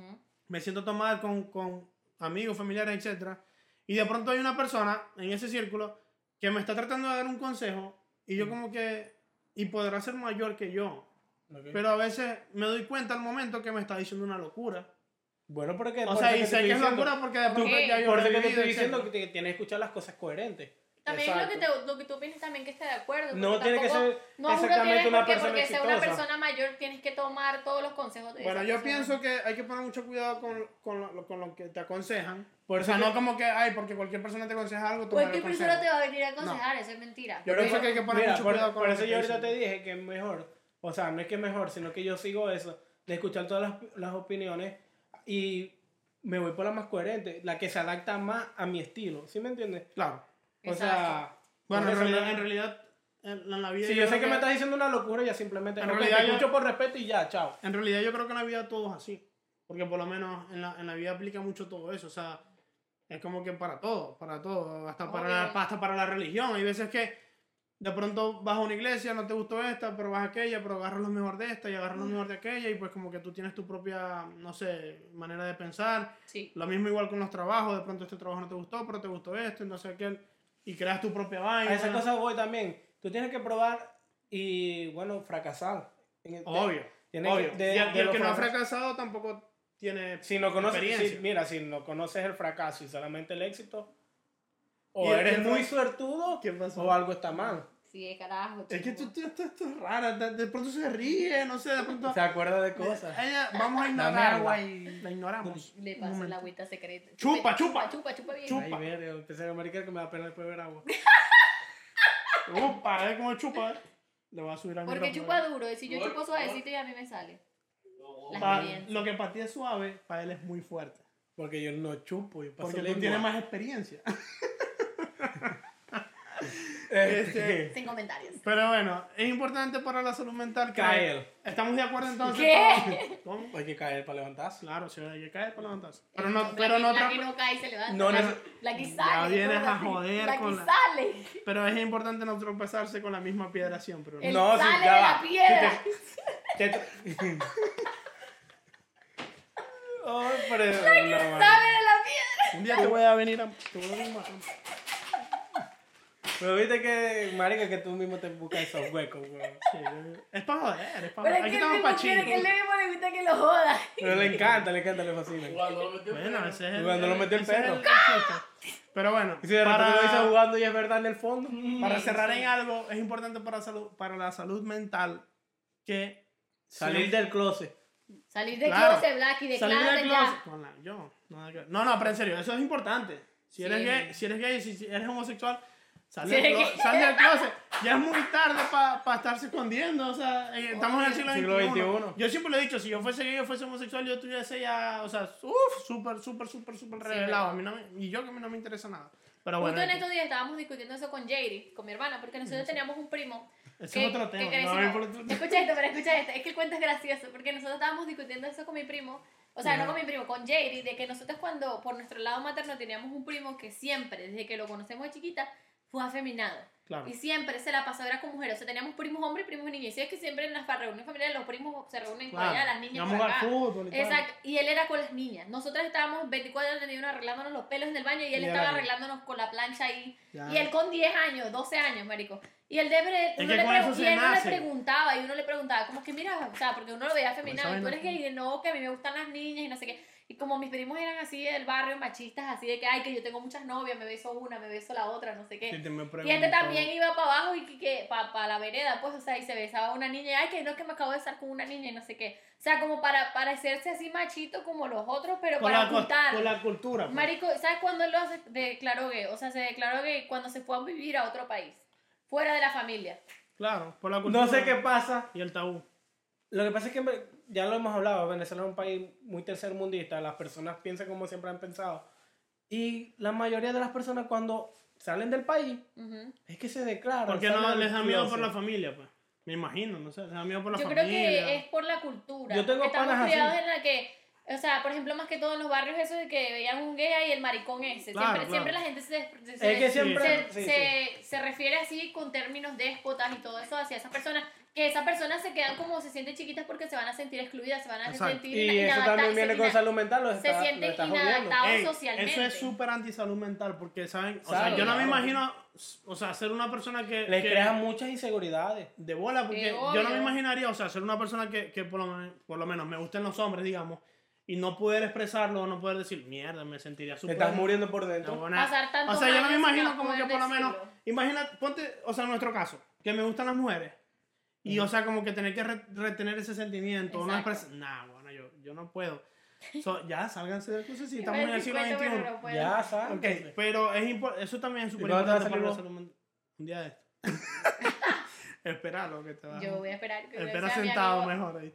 Speaker 2: Me siento a tomar con amigos, familiares, etcétera, y de pronto hay una persona en ese círculo que me está tratando de dar un consejo y yo como que, y podrá ser mayor que yo, pero a veces me doy cuenta al momento que me está diciendo una locura.
Speaker 1: Bueno, porque
Speaker 2: O sea, y sé que es locura porque de pronto ya yo
Speaker 1: por
Speaker 2: lo
Speaker 1: eso
Speaker 2: he
Speaker 1: que te
Speaker 2: vivido,
Speaker 1: estoy diciendo
Speaker 2: etcétera.
Speaker 1: que tienes que escuchar las cosas coherentes.
Speaker 3: También
Speaker 1: Exacto.
Speaker 3: lo que tú opinas también que esté de acuerdo.
Speaker 1: No
Speaker 3: porque
Speaker 1: tiene que
Speaker 3: tampoco-
Speaker 1: ser
Speaker 3: no uno
Speaker 1: exactamente
Speaker 3: tiene
Speaker 1: una
Speaker 3: por qué,
Speaker 1: persona
Speaker 3: porque sea una
Speaker 1: exitosa.
Speaker 3: persona mayor tienes que tomar todos los consejos de
Speaker 2: Bueno,
Speaker 3: esa
Speaker 2: yo
Speaker 3: persona.
Speaker 2: pienso que hay que poner mucho cuidado con lo que te aconsejan.
Speaker 1: Por
Speaker 2: O sea,
Speaker 1: eso
Speaker 2: no como que, ay, porque cualquier persona te aconseja algo, tú
Speaker 3: Cualquier persona te va a venir a aconsejar, eso es mentira.
Speaker 2: Yo pienso que hay que poner
Speaker 1: Mira,
Speaker 2: mucho
Speaker 1: por,
Speaker 2: cuidado con
Speaker 1: por
Speaker 2: lo
Speaker 1: eso
Speaker 2: que
Speaker 1: yo
Speaker 2: te
Speaker 1: ahorita
Speaker 2: dicen.
Speaker 1: te dije que es mejor, o sea, no es que es mejor, sino que yo sigo eso, de escuchar todas las opiniones y me voy por la más coherente, la que se adapta más a mi estilo, ¿sí me entiendes?
Speaker 2: Claro.
Speaker 1: O sea,
Speaker 2: Bueno,
Speaker 1: por
Speaker 2: en
Speaker 1: eso
Speaker 2: realidad, en la vida...
Speaker 1: si yo sé
Speaker 2: creo
Speaker 1: que me estás diciendo una locura, ya simplemente
Speaker 2: En
Speaker 1: ok,
Speaker 2: realidad
Speaker 1: te
Speaker 2: yo-
Speaker 1: escucho por respeto y ya, chao.
Speaker 2: En realidad yo creo que en la vida todo es así. Porque por lo menos en la vida aplica mucho todo eso. O sea, es como que para todo, hasta hasta para la religión. Hay veces que de pronto vas a una iglesia, no te gustó esta, pero vas a aquella, pero agarras lo mejor de esta y agarras lo mejor de aquella y pues como que tú tienes tu propia, no sé, manera de pensar.
Speaker 3: Sí.
Speaker 2: Lo mismo igual con los trabajos, de pronto este trabajo no te gustó, pero te gustó esto, entonces aquel, y creas tu propia vaina.
Speaker 1: A esa cosa voy también. Tú tienes que probar y, bueno, fracasar.
Speaker 2: Obvio,
Speaker 1: Tienes
Speaker 2: obvio.
Speaker 1: que-
Speaker 2: Y el que no ha
Speaker 1: fracasos.
Speaker 2: fracasado tampoco tiene
Speaker 1: Si no conoces,
Speaker 2: experiencia.
Speaker 1: mira, si no conoces el fracaso y solamente el éxito, o
Speaker 2: Y
Speaker 1: eres
Speaker 2: el-
Speaker 1: muy suertudo
Speaker 2: ¿Qué pasó?
Speaker 1: o algo está mal.
Speaker 3: Sí, carajo.
Speaker 2: Es que
Speaker 3: chico.
Speaker 2: esto es rara, de pronto se ríe, no sé, de pronto...
Speaker 1: Se acuerda de cosas.
Speaker 2: Ella, vamos a
Speaker 1: Dame
Speaker 2: ignorar,
Speaker 1: agua.
Speaker 2: y la ignoramos.
Speaker 3: Le
Speaker 2: Un
Speaker 3: pasa
Speaker 2: momento.
Speaker 3: la agüita secreta.
Speaker 2: Chupa,
Speaker 3: chupa bien.
Speaker 2: Chupa.
Speaker 1: Ay, verga, empecé a maricar que me da pena después beber agua.
Speaker 2: Upa, cómo chupa, Le voy a subir al
Speaker 3: Porque
Speaker 2: micrófono.
Speaker 3: chupa duro, y si yo chupo suavecito y a mí me sale. La
Speaker 2: Pa-
Speaker 3: experiencia.
Speaker 2: lo que para ti es suave, para él es muy fuerte.
Speaker 1: Porque yo no chupo, yo paso
Speaker 2: Porque tú
Speaker 1: lengua.
Speaker 2: tienes más experiencia.
Speaker 3: Sin comentarios.
Speaker 2: Pero bueno, es importante para la salud mental que...
Speaker 1: Caer.
Speaker 2: ¿Estamos de acuerdo entonces?
Speaker 3: ¿Qué?
Speaker 2: ¿Cómo?
Speaker 1: Hay que caer para levantarse.
Speaker 2: Claro, si hay que caer para levantarse. Pero
Speaker 3: La
Speaker 2: no,
Speaker 3: que-
Speaker 2: pero no
Speaker 3: la
Speaker 2: otra-
Speaker 3: que no cae y se levanta.
Speaker 1: No,
Speaker 3: la que sale.
Speaker 2: vienes
Speaker 3: ¿cómo
Speaker 2: a
Speaker 3: así?
Speaker 2: joder
Speaker 3: La
Speaker 2: con
Speaker 3: que
Speaker 2: la-
Speaker 3: sale.
Speaker 2: Pero es importante no tropezarse con la misma piedra siempre. ¿no?
Speaker 3: El
Speaker 1: No, sí,
Speaker 3: sale
Speaker 1: ya
Speaker 3: de
Speaker 1: va.
Speaker 3: la piedra.
Speaker 1: Ay, pero no,
Speaker 3: Sale de la piedra.
Speaker 2: Un día te voy a venir a... Te voy a venir a...
Speaker 1: Pero viste que, marica, que tú mismo te buscas esos huecos, weón.
Speaker 2: Sí, es para joder, es para
Speaker 3: Pero
Speaker 2: joder.
Speaker 3: es
Speaker 2: Aquí
Speaker 3: que
Speaker 2: estamos
Speaker 3: el
Speaker 2: para
Speaker 3: mismo quiere que el
Speaker 2: chingos.
Speaker 3: mismo le gusta que lo joda.
Speaker 1: Pero le encanta, le fascina.
Speaker 2: Bueno, ese es el...
Speaker 1: Cuando lo metió el
Speaker 2: ese es
Speaker 1: perro.
Speaker 2: chiste. Pero bueno,
Speaker 1: Y si de repente lo dice jugando y es verdad en el fondo.
Speaker 2: para cerrar en algo, es importante para la salud mental que...
Speaker 1: Salir del closet.
Speaker 3: Salir del
Speaker 2: Claro.
Speaker 3: closet, Black, y
Speaker 2: Salir del
Speaker 3: declárate
Speaker 2: closet.
Speaker 3: ya.
Speaker 2: Con la- yo, nada que ver. No, pero en serio, eso es importante. Si eres
Speaker 3: Sí.
Speaker 2: gay, si eres homosexual, sal
Speaker 3: Si
Speaker 2: del,
Speaker 3: eres gay.
Speaker 2: sal del closet. Ya es muy tarde para estarse escondiendo. O sea, estamos en el siglo
Speaker 1: Siglo
Speaker 2: XXI.
Speaker 1: XXI.
Speaker 2: Yo siempre lo he dicho, si yo fuese gay o fuese homosexual, yo estuviese ya, o sea, súper revelado. A mí no me, y yo que a mí no me interesa nada. Pero bueno,
Speaker 3: Justo en estos días estábamos discutiendo eso con Jady, con mi hermana, porque nosotros teníamos un primo.
Speaker 2: ese es otro tema.
Speaker 3: que
Speaker 2: no,
Speaker 3: crecimos-
Speaker 2: por otro tema.
Speaker 3: Escucha esto, pero escucha esto. Es que el cuento es gracioso, porque nosotros estábamos discutiendo eso con mi primo. O sea, no con mi primo, con Jady, de que nosotros cuando por nuestro lado materno teníamos un primo que siempre, desde que lo conocemos de chiquita, fue afeminado.
Speaker 2: Claro.
Speaker 3: Y siempre se la pasó era con mujeres. O sea, teníamos primos hombres y primos niñas. Y es que siempre en las reuniones familiares los primos se reúnen por allá, las niñas
Speaker 2: Vamos
Speaker 3: por
Speaker 2: al
Speaker 3: acá.
Speaker 2: fútbol y tal.
Speaker 3: Exacto, y él era con las niñas. Nosotras estábamos 24 horas teniendo arreglándonos los pelos en el baño y él
Speaker 1: Y
Speaker 3: estaba
Speaker 1: era-
Speaker 3: arreglándonos con la plancha ahí.
Speaker 2: Ya.
Speaker 3: Y él con 10 años, 12 años, marico. Y él debe,
Speaker 2: Es que con eso se
Speaker 3: y él no le
Speaker 2: nace.
Speaker 3: preguntaba, y uno le preguntaba, como que mira, o sea, porque uno lo veía afeminado,
Speaker 2: Pues,
Speaker 3: y tú eres
Speaker 2: ¿sabes?
Speaker 3: gay, y no, que a mí me gustan las niñas y no sé qué. Y como mis primos eran así del barrio, machistas, así de que, ay, que yo tengo muchas novias, me beso una, me beso la otra, no sé qué. Y este también iba para abajo y que para la vereda, pues, o sea, y se besaba a una niña, y ay, que no, es que me acabo de besar con una niña y no sé qué. O sea, como para hacerse así machito como los otros, pero para ocultar.
Speaker 2: Con la cultura. Pues.
Speaker 3: Marico, ¿sabes cuándo él se declaró gay? O sea, se declaró gay cuando se fue a vivir a otro país, fuera de la familia.
Speaker 2: Claro, por la cultura.
Speaker 1: No sé qué pasa.
Speaker 2: Y el tabú.
Speaker 1: Lo que pasa es que ya lo hemos hablado, Venezuela es un país muy tercermundista, las personas piensan como siempre han pensado. Y la mayoría de las personas cuando salen del país es que se declaran.
Speaker 2: Porque no les da miedo por la familia, pues. Me imagino, no sé, les da miedo por la familia.
Speaker 3: Yo creo que es por la cultura.
Speaker 1: Yo tengo
Speaker 3: Estamos
Speaker 1: panas
Speaker 3: criados
Speaker 1: así.
Speaker 3: en la que, o sea, por ejemplo, más que todo en los barrios eso de que veían un gay y el maricón ese.
Speaker 2: Claro,
Speaker 3: Siempre
Speaker 2: claro.
Speaker 3: la gente se refiere así con términos déspotas y todo eso hacia esas personas. Que esas personas se quedan como se sienten chiquitas porque se van a sentir excluidas, se van a sentir
Speaker 1: y eso también viene con salud mental.
Speaker 3: Se sienten inadaptados socialmente.
Speaker 2: Eso es súper anti-salud mental porque, ¿saben? O
Speaker 1: Claro,
Speaker 2: sea, yo no me
Speaker 1: claro.
Speaker 2: imagino, o sea, ser una persona que...
Speaker 1: Les crea muchas inseguridades.
Speaker 2: De bola, porque yo no me imaginaría, o sea, ser una persona que por lo menos me gusten los hombres, digamos, y no poder expresarlo, no poder decir, mierda, me sentiría
Speaker 1: Te
Speaker 2: súper...
Speaker 1: estás muriendo por dentro.
Speaker 3: Pasar tantos
Speaker 2: o sea, yo no me
Speaker 3: años
Speaker 2: imagino
Speaker 3: sin
Speaker 2: como que
Speaker 3: poder
Speaker 2: por lo menos...
Speaker 3: decirlo.
Speaker 2: Imagina, ponte, o sea, en nuestro caso, que me gustan las mujeres. Y, o sea, como que tener que retener ese sentimiento, no expresar... Nah, bueno, yo no puedo. Ya, sálganse de cosas si estamos en el siglo XXI.
Speaker 1: Ya, ¿sabes?
Speaker 2: Ok, pero eso también es súper
Speaker 1: cuándo te va a
Speaker 2: importante para
Speaker 1: salir
Speaker 2: la
Speaker 1: vos?
Speaker 2: salud mental. Un día de esto. Espera lo que te va.
Speaker 3: Yo voy a esperar.
Speaker 2: Espera sentado mejor, ¿viste?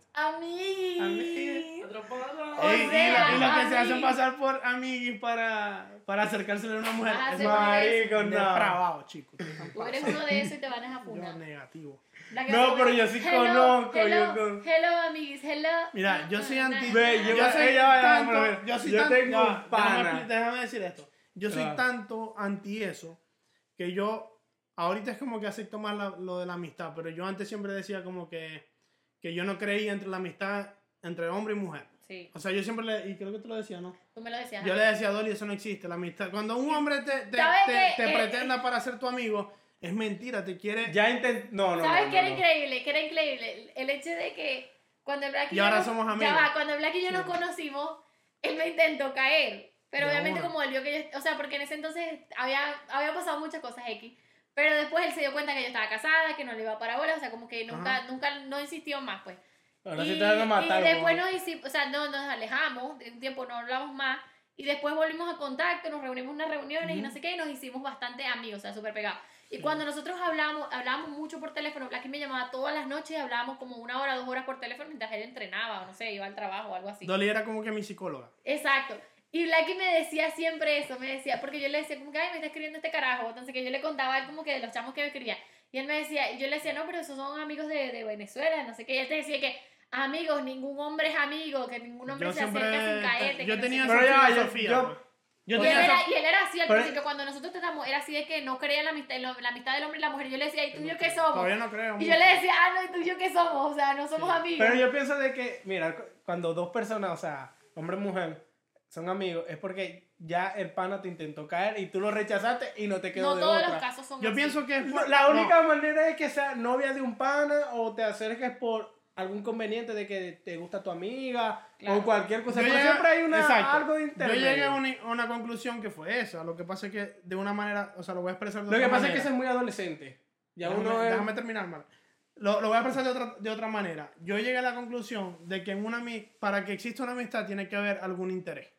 Speaker 3: Amiguis.
Speaker 1: Otro palo.
Speaker 2: Y lo que se hacen
Speaker 3: amiguis.
Speaker 2: pasar por amiguis para acercarse a una mujer
Speaker 3: Ah,
Speaker 2: es
Speaker 3: se
Speaker 1: Marico, no.
Speaker 2: depravado, chicos.
Speaker 3: Tú eres uno de esos y te van a
Speaker 2: Yo
Speaker 3: funar.
Speaker 2: negativo.
Speaker 1: No, pero yo sí conozco,
Speaker 3: Hello, amiguis, hello.
Speaker 2: Mira, yo soy anti...
Speaker 1: Ve,
Speaker 2: yo soy tanto...
Speaker 1: yo tengo un pana.
Speaker 2: Déjame decir esto. Yo soy tanto anti eso que yo... Ahorita es como que acepto más lo de la amistad, pero yo antes siempre decía como que yo no creía entre la amistad entre hombre y mujer.
Speaker 3: Sí.
Speaker 2: O sea, yo siempre y creo que tú lo decías, ¿no?
Speaker 3: Tú me lo decías.
Speaker 2: Yo le decía a Dolly, eso no existe, la amistad. Cuando un hombre te pretenda para ser tu amigo, es mentira, te quiere...
Speaker 1: No.
Speaker 3: ¿Sabes qué era increíble? Que era increíble. El hecho de que cuando el Black y
Speaker 2: Y ahora somos amigos.
Speaker 3: Ya va, cuando el Black y yo nos conocimos, él me intentó caer. Pero
Speaker 2: De
Speaker 3: obviamente
Speaker 2: una.
Speaker 3: como él vio que yo... O sea, porque en ese entonces había pasado muchas cosas X. Pero después él se dio cuenta que yo estaba casada, que no le iba para bola. O sea, como que nunca no insistió más, pues.
Speaker 1: Ahora sí te van a matar.
Speaker 3: Y después nos hicimos... O sea, nos alejamos. De un tiempo no hablamos más. Y después volvimos a contacto, nos reunimos en unas reuniones y no sé qué. Y nos hicimos bastante amigos, o sea, súper pegados. Y cuando nosotros hablábamos mucho por teléfono, Blacky me llamaba todas las noches y hablábamos como 1 hora, 2 horas por teléfono mientras él entrenaba o no sé, iba al trabajo o algo así.
Speaker 2: Dolly era como que mi psicóloga.
Speaker 3: Exacto. Y Blacky me decía siempre eso, me decía, porque yo le decía como que, ay, me está escribiendo este carajo, entonces que yo le contaba a él como que de los chamos que me escribía. Y él me decía, y yo le decía, no, pero esos son amigos de Venezuela, no sé qué. Y él te decía que, amigos, ningún hombre es amigo, que ningún hombre se acerca sin caerte.
Speaker 2: Yo
Speaker 3: que
Speaker 2: tenía
Speaker 3: no sé
Speaker 2: esa
Speaker 3: qué.
Speaker 2: filosofía. pues.
Speaker 3: Y él era así al principio, cuando nosotros tratamos, era así de que no creía en la amistad del hombre y la mujer. Y yo le decía, ¿y tú y yo qué somos?
Speaker 2: Todavía no creo.
Speaker 3: Y yo le decía, no, ¿y tú y yo qué somos? O sea, no somos amigos.
Speaker 1: Pero yo pienso de que, mira, cuando dos personas, o sea, hombre y mujer, son amigos, es porque ya el pana te intentó caer y tú lo rechazaste y no te quedó de
Speaker 3: No todos
Speaker 1: otra.
Speaker 3: los casos son
Speaker 2: Yo
Speaker 3: así.
Speaker 2: pienso que es
Speaker 1: La única manera es que sea novia de un pana o te acerques por algún conveniente de que te gusta tu amiga o cualquier cosa. Pero siempre hay algo de interés.
Speaker 2: Yo llegué a una conclusión que fue esa. Lo que pasa es que de una manera, o sea, lo voy a expresar de
Speaker 1: Lo
Speaker 2: otra
Speaker 1: que pasa
Speaker 2: manera.
Speaker 1: es que eso es muy adolescente. Ya
Speaker 2: Déjame terminar mal. Lo voy a expresar de otra manera. Yo llegué a la conclusión de que para que exista una amistad tiene que haber algún interés.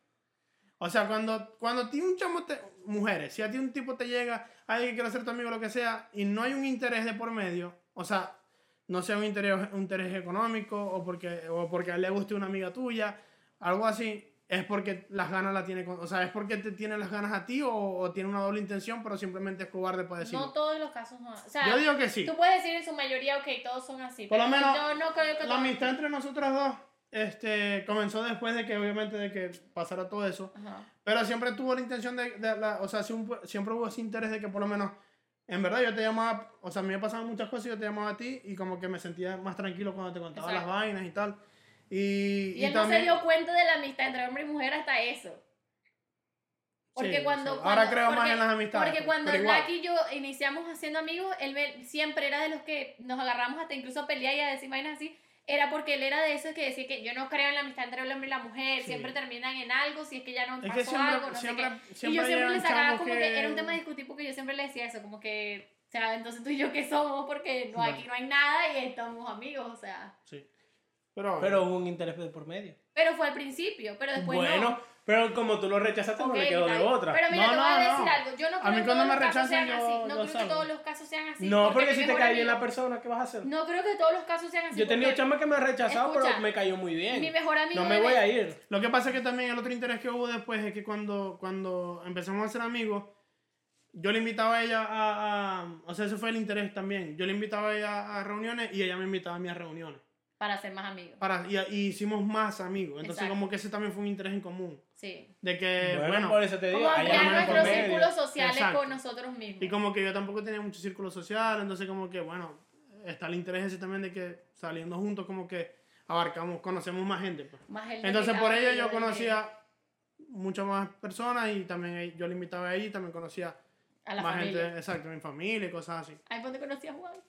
Speaker 2: O sea, cuando a ti un chamo mujeres, si a ti un tipo te llega, alguien que quiere ser tu amigo, lo que sea, y no hay un interés de por medio, o sea, no sea un interés económico o porque a él le guste una amiga tuya, algo así, es porque las ganas la tiene, o sea, es porque te tiene las ganas a ti o tiene una doble intención, pero simplemente es cobarde para decirlo.
Speaker 3: No todos los casos son así. O sea,
Speaker 2: yo digo que sí.
Speaker 3: Tú puedes decir en su mayoría, ok, todos son así.
Speaker 2: Por
Speaker 3: pero
Speaker 2: lo menos,
Speaker 3: yo no creo que
Speaker 2: la amistad entre nosotros dos comenzó después de que, obviamente, de que pasara todo eso.
Speaker 3: Ajá.
Speaker 2: Pero siempre tuvo la intención o sea, siempre hubo ese interés de que por lo menos, en verdad yo te llamaba, o sea, a mí me pasaban muchas cosas y yo te llamaba a ti y como que me sentía más tranquilo cuando te contaba las vainas y tal. Y
Speaker 3: él
Speaker 2: también,
Speaker 3: no se dio cuenta de la amistad entre hombre y mujer hasta eso. Porque
Speaker 2: sí,
Speaker 3: cuando,
Speaker 2: sí. Ahora creo más en las amistades.
Speaker 3: Porque cuando
Speaker 2: pero igual.
Speaker 3: Black y yo iniciamos haciendo amigos, él siempre era de los que nos agarramos hasta incluso a pelear y a decir vainas así. era porque él era de esos que decía que yo no creo en la amistad entre el hombre y la mujer,
Speaker 2: Sí.
Speaker 3: siempre terminan en algo, si es que ya no
Speaker 2: Es
Speaker 3: pasó
Speaker 2: que siempre-
Speaker 3: algo, no
Speaker 2: siempre-
Speaker 3: sé qué. Y
Speaker 2: siempre
Speaker 3: yo siempre le
Speaker 2: llegan
Speaker 3: sacaba
Speaker 2: chamos
Speaker 3: como que
Speaker 2: que-
Speaker 3: era un tema de discutir porque yo siempre le decía eso, como que, o sea, entonces tú y yo qué somos porque no,
Speaker 2: Bueno.
Speaker 3: aquí no hay nada y estamos amigos, o sea.
Speaker 2: Sí. Pero
Speaker 1: Pero hubo un interés de por medio.
Speaker 3: Pero fue al principio, pero después
Speaker 1: Bueno,
Speaker 3: no.
Speaker 1: pero como tú lo rechazaste, no
Speaker 3: Ok,
Speaker 1: le quedó
Speaker 3: está
Speaker 1: de
Speaker 3: bien.
Speaker 1: otra.
Speaker 3: Pero mira,
Speaker 2: No,
Speaker 3: te voy a
Speaker 2: no,
Speaker 3: decir
Speaker 2: no.
Speaker 3: algo. Yo no
Speaker 2: A
Speaker 3: creo
Speaker 2: mí
Speaker 3: que
Speaker 2: cuando
Speaker 3: todos
Speaker 2: me
Speaker 3: los casos
Speaker 2: rechazan,
Speaker 3: sean
Speaker 2: yo-
Speaker 3: así. No
Speaker 2: yo
Speaker 3: creo que
Speaker 2: salgo.
Speaker 3: todos los casos sean así.
Speaker 1: No, porque
Speaker 3: mi
Speaker 1: si te
Speaker 3: mejor
Speaker 1: cae bien
Speaker 3: amigo-
Speaker 1: la persona, ¿qué vas a hacer?
Speaker 3: No creo que todos los casos sean así.
Speaker 1: Yo he tenido
Speaker 3: porque
Speaker 1: chamas que me han rechazado,
Speaker 3: Escucha,
Speaker 1: pero me cayó muy bien.
Speaker 3: mi mejor amigo
Speaker 1: No me
Speaker 3: de-
Speaker 1: voy a ir.
Speaker 2: lo que pasa es que también el otro interés que hubo después es que cuando empezamos a ser amigos, yo le invitaba a ella o sea, ese fue el interés también. Yo le invitaba a ella a reuniones y ella me invitaba a mí a reuniones.
Speaker 3: Para ser más amigos.
Speaker 2: Y hicimos más amigos. Entonces,
Speaker 3: Exacto.
Speaker 2: como que ese también fue un interés en común.
Speaker 3: Sí.
Speaker 2: De que, bueno,
Speaker 1: por eso te digo,
Speaker 3: Como
Speaker 1: hay
Speaker 3: ampliar
Speaker 1: algo de por
Speaker 3: nuestros
Speaker 1: medio.
Speaker 3: círculos sociales
Speaker 2: Exacto.
Speaker 3: con nosotros mismos.
Speaker 2: y como que yo tampoco tenía mucho círculo social, entonces como que, bueno, está el interés ese también de que saliendo juntos como que conocemos más gente. Pues.
Speaker 3: Más el
Speaker 2: Entonces por
Speaker 3: delicado
Speaker 2: ello
Speaker 3: y
Speaker 2: yo
Speaker 3: el de-
Speaker 2: conocía muchas más personas y también yo le invitaba a ella y también conocía
Speaker 3: a la
Speaker 2: más
Speaker 3: familia.
Speaker 2: gente, exacto, mi familia y cosas así.
Speaker 3: Ahí fue donde conocí a Juan.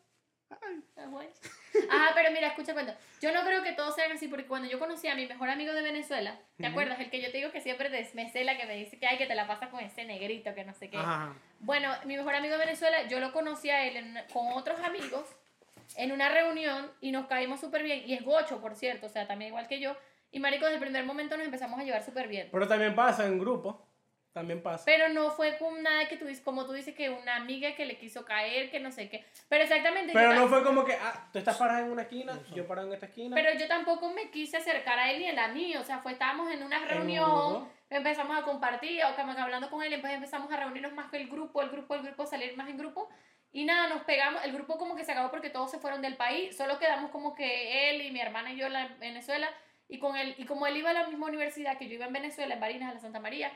Speaker 3: A Juan. Ajá, pero mira, escucha cuento. Yo no creo que todos sean así, porque cuando yo conocí a mi mejor amigo de Venezuela, ¿te acuerdas? El que yo te digo que siempre me cela, que me dice que ay, que te la pasas con ese negrito, que no sé qué.
Speaker 2: Ajá.
Speaker 3: Bueno, mi mejor amigo de Venezuela, yo lo conocí a él con otros amigos en una reunión y nos caímos súper bien. Y es gocho, por cierto, o sea, también igual que yo. Y marico, desde el primer momento nos empezamos a llevar súper bien.
Speaker 1: Pero también pasa en grupo. También pasa.
Speaker 3: Pero no fue con nada que tú dices, como tú dices, que una amiga que le quiso caer, que no sé qué. Pero exactamente.
Speaker 1: Pero
Speaker 3: yo
Speaker 1: no fue como que, tú estás parada en una esquina, yo parado en esta esquina.
Speaker 3: Pero yo tampoco me quise acercar a él ni él a mí. O sea, estábamos en una
Speaker 1: un
Speaker 3: reunión,
Speaker 1: grupo.
Speaker 3: empezamos a compartir, o como que hablando con él, después empezamos a reunirnos más que el grupo, salir más en grupo. Y nada, nos pegamos. El grupo como que se acabó porque todos se fueron del país. Solo quedamos como que él y mi hermana y yo en Venezuela. Y como él iba a la misma universidad que yo iba en Venezuela, en Barinas, a la Santa María.